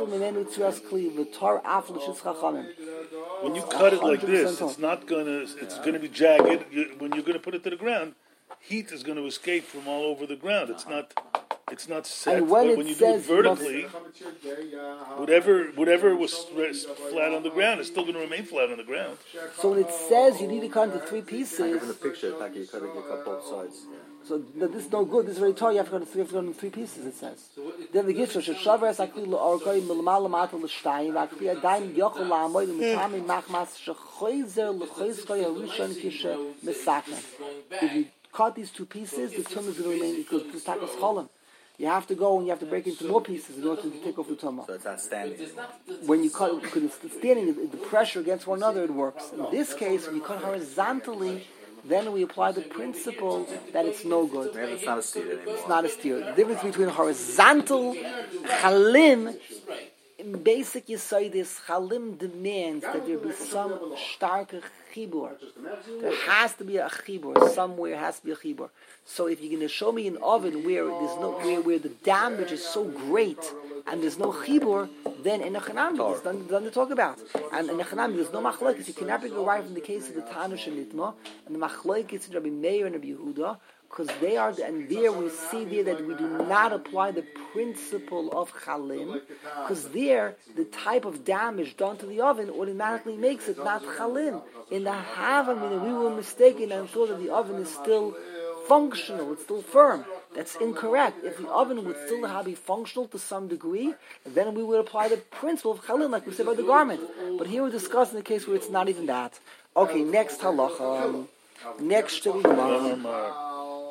it like this, it's not going to. It's going to be jagged. You, when you're going to put it to the ground, heat is going to escape from all over the ground. It's not. It's not set. And when but it when you do it vertically, whatever whatever was flat on the ground is still going to remain flat on the ground. So when it says you need to cut into three pieces, in the picture, like you cut, you cut both sides. So this is no good. This is very tall. You have to cut into three, you have to cut into three pieces. It says. Then the Gisra sheshaver es akli leorkoi milmal lamato l'shtayim v'akli adayin yochol la'amoy l'mitami machmas shechoizer l'choizkoi harishon kishe mesaken. If you cut these two pieces, the tum is going to remain because this type of cholim. You have to go and you have to break it into more pieces in order to take off the tumah. So it's not standing. When you cut, because it's standing, the pressure against one another, it works. In this case, when you cut horizontally, then we apply the principle that it's no good. Maybe it's not a steer anymore. It's not a steer. The difference between horizontal chalim, in basic Yisodis, chalim demands that there be some starker chibur. There has to be a chibur. Somewhere has to be a chibur. So if you're going to show me an oven where there's no where, where the damage is so great and there's no chibur, then in a chanami there's nothing, nothing to talk about. And in a chanami there's no machlokes. You cannot go right from the case of the Tanush and Nitma and the machlokes in Rabbi Meir and Rabbi Yehuda, because they are, the, and there we see there that we do not apply the principle of chalim, because there the type of damage done to the oven automatically makes it not chalim. In the Havamina we were mistaken and thought that the oven is still functional, it's still firm. That's incorrect. If the oven would still have be functional to some degree, then we would apply the principle of chalim, like we said about the garment. But here we're discussing the case where it's not even that. Okay, next halacha. Next to the Gemara.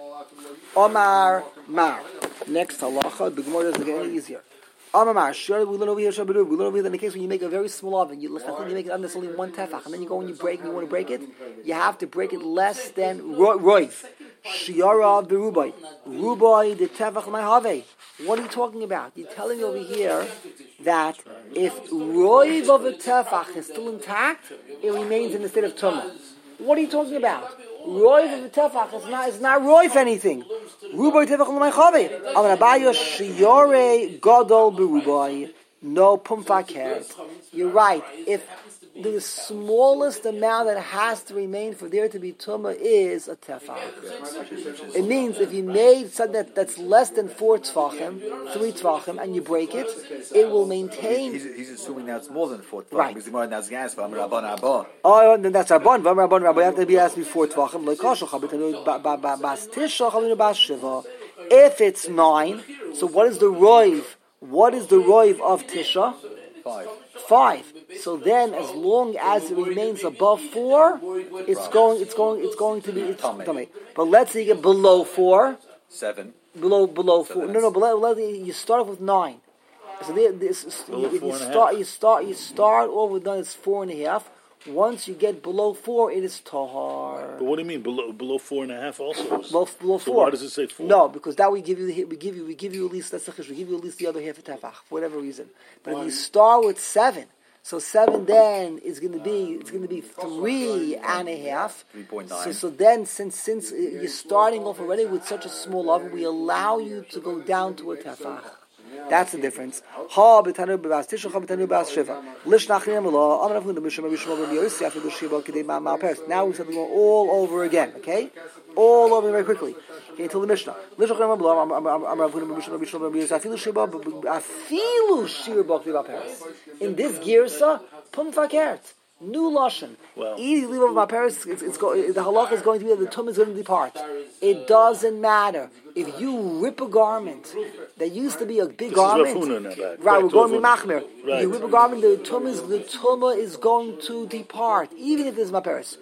Omar Mar. Next halacha, the Gemara doesn't get any easier. Omar Mar. Sure, we learn over here. We learn over here. In the case when you make a very small oven, you, you make it under only one tefach, and then you go and you break, and you want to break it, you have to break it less than roiv. Shiara berubai. Rubai the tefach mahave. What are you talking about? You're telling me over here that if roiv of a tefach is still intact, it remains in the state of tumah. What are you talking about? Roiv of the tefach is not is not roiv anything. Rubai tefach l'maychave. Avan abayo shiore gadol berubai. No pumfakert. You're right. If the smallest amount that has to remain for there to be tumah is a tefach. It means if you made something that, that's less than four tefachim, three tefachim, and you break it, it will maintain. He's, he's assuming now it's more than four tefachim. Right. Because the now is gas for Rabban Abba. Oh, then that's Rabban. Rabban Rabban Rabban. You have to be asked before tefachim. If it's nine, so what is the roiv? What is the roiv of Tisha? Five. Five. So then, as long as it remains above four, it's going, it's going, it's going to be it's tummy. But let's say you get below four. Seven. Below, below four. No, no. Below, below. You start off with nine. So there, this, you, you start, you start, you start off with nine. It's four and a half. Once you get below four, it is tahar. But what do you mean below below four and a half? Also, below, below so four. Why does it say four? No, because that we give you the we give you we give you at least that's the we give you at least the other half of tefach for whatever reason. But if you start with seven, so seven then is going to be it's going to be three and a half. Three point nine. So so then since since you're starting off already with such a small oven, we allow you to go down to a tefach. That's the difference. Ha b'tanu b'bas tisha, ha b'tanu b'bas shiva. Lish nachriyam lo. Amar avun b'mishma b'mishma b'miyos after the shiva k'dei ma'al peres. Now we have to go all over again. Okay, all over very quickly. Okay, until the Mishnah. Lish nachriyam lo. Amar avun b'mishma b'mishma b'miyos afilu shiva afilu shiva k'dei ma'al peres. In this girsa, pum fakert. New lashon. Well, Easy leave over my parents. It's, it's go, the halacha is going to be that the tum is going to depart. It doesn't matter if you rip a garment that used to be a big this garment. Is right, right, we're going to machmer. Right. You rip a garment, the tum is the tumah is going to depart, even if there's my parents.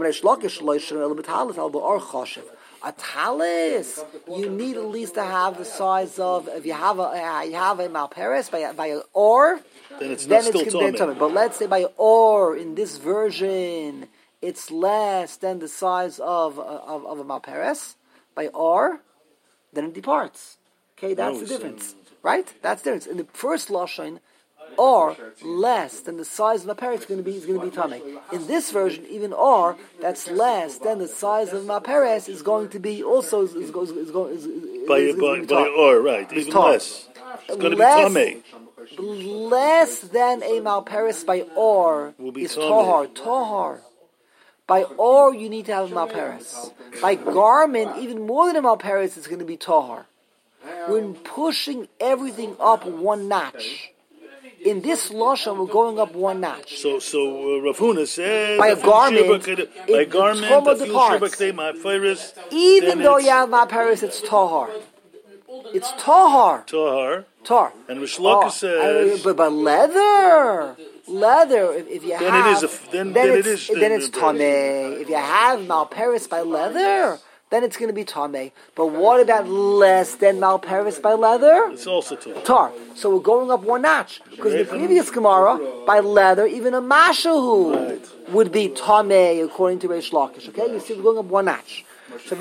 A talis, you need at least to have the size of if you have a uh, you have a malperes by by an or. Then it's then not it's still tummy. But let's say by or in this version, it's less than the size of of, of a malperes. By or, then it departs. Okay, that's no, the difference, right? That's the difference. In the first lashon, or less than the size of a parrot is going to be is going to be tummy. In this version, even or that's less than the size of my parrot is going to be also is, is, is, is going is, is, by is, by, is by or right it's even tar. less. It's going to be less, tummy. Less than a malparis by or Will be is tummy. tahar. Tahar. By or you need to have a malparis. By garment, even more than a malparis, it's going to be tahar. We're pushing everything up one notch. In this lashon, we're going up one notch. So, so uh, Rav Huna says by a garment, by a garment, a departs. Even though you have my paris, it's tahar. It's tahar. Tahar. Tar. And Rish Lakish oh, says, I, but, but leather, leather. If, if you then have, it is a, then, then, then it's, it is then it's tameh. If you have malparis by leather, then it's going to be tamei. But what about less than malparis by leather? It's also tar. Tar. So we're going up one notch. Because in the previous Gemara, by leather, even a mashahu right. would be tamei according to Reish Lakish. Okay, you see, we're going up one notch. So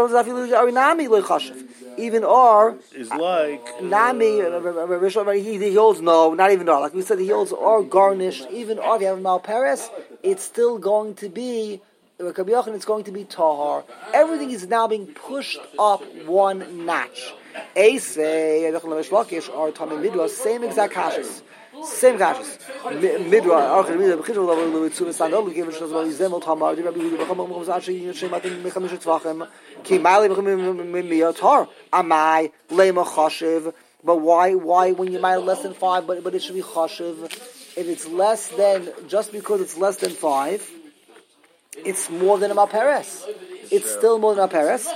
even or is like nami. He, he holds no, not even or. Like we said, he holds or garnished. Even or if you have malparis, it's still going to be. It's going to be tahar. Everything is now being pushed up one notch. Eisei, or Tommy Midra, same exact hashes. Same hashes. Midra, Archel Midra, Bechidol, Luitzu, Sandol, Given Shazmal, Zemel, Tamar, Rabbi Huda, Becham, Mozashi, Shematim, Mechamish Tvachem, Ki Mali, Becham, Tar, Amai, Lema Chashiv. But why, why, when you might less than five, but, but it should be Chashiv? If it's less than, just because it's less than five, it's more than a malperes. It's still more than a malperes.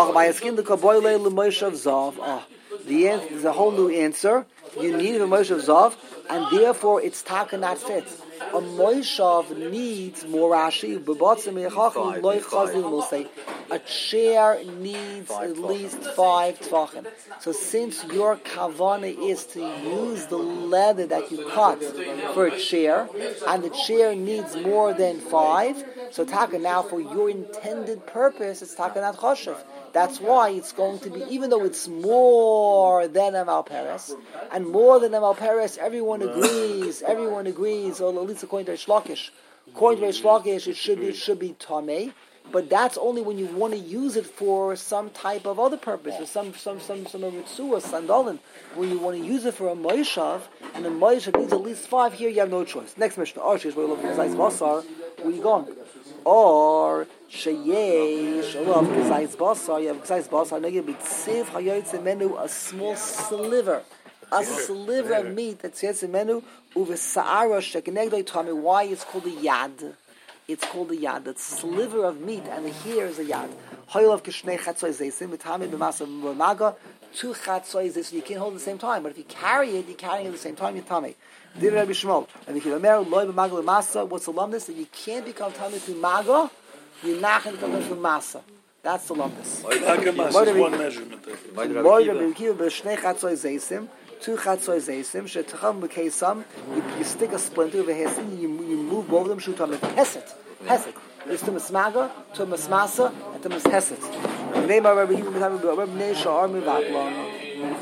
Oh, the answer is a whole new answer. You need a moshav zav, and therefore it's taka not fit. A moshav needs more Rashi. We'll say a chair needs at least five tvachim. So since your kavana is to use the leather that you cut for a chair, and the chair needs more than five, so taka now for your intended purpose, it's taka not choshev. That's why it's going to be, even though it's more than a malperes, and more than a malperes, everyone agrees, everyone agrees, or at least according to Reish Lakish, according to Reish Lakish, it should be, it should be tamei, but that's only when you want to use it for some type of other purpose, or some, some, some, some, some ritzua, sandalin, when you want to use it for a moishav, and a moishav needs at least five, here you have no choice. Next Mishnah, Arshish, where you look at Basar, where you going? Or sheyesh, well, besides basar, you have besides basar, negative bitziv hayotze menu, a small sliver, a sliver of meat that's yotze menu uvesaara shekenegdoi tami. Why it's called a yad? It's called a yad. That sliver of meat, and the hair is a yad. Hoylav kishnei chatzoi zeisim v'tami b'masa v'maga two chatzoi zeisim. You can't hold at the same time, but if you carry it, you're carrying it at the same time. You're tami. Did Rabbi Shmuel? And if you remember, loy b'maga l'masa. What's the lumdus? That you can't become tami through maga. You're not going to come through masa. That's the lumdus. Masa is one measurement. Loy Rabbi Akiva b'shnei chatzoi zeisim. Two chatzoi zeisim. Shetacham b'keisam. You stick a splinter of a hesin. You you move both of them. Shoot on a heset. Heset. It's to masmaga, to masmasa, and to masheset. The name of Rabbi Akiva b'shnei Rabbi Neisha Armi Vaklon.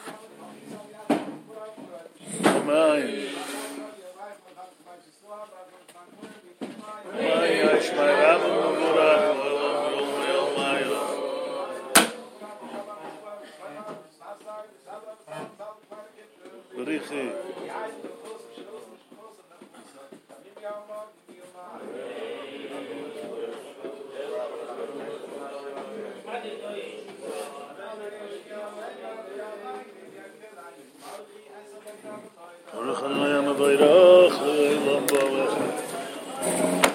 Amen. Baruch Adonai Yom Havarach, Le'olam Baruch.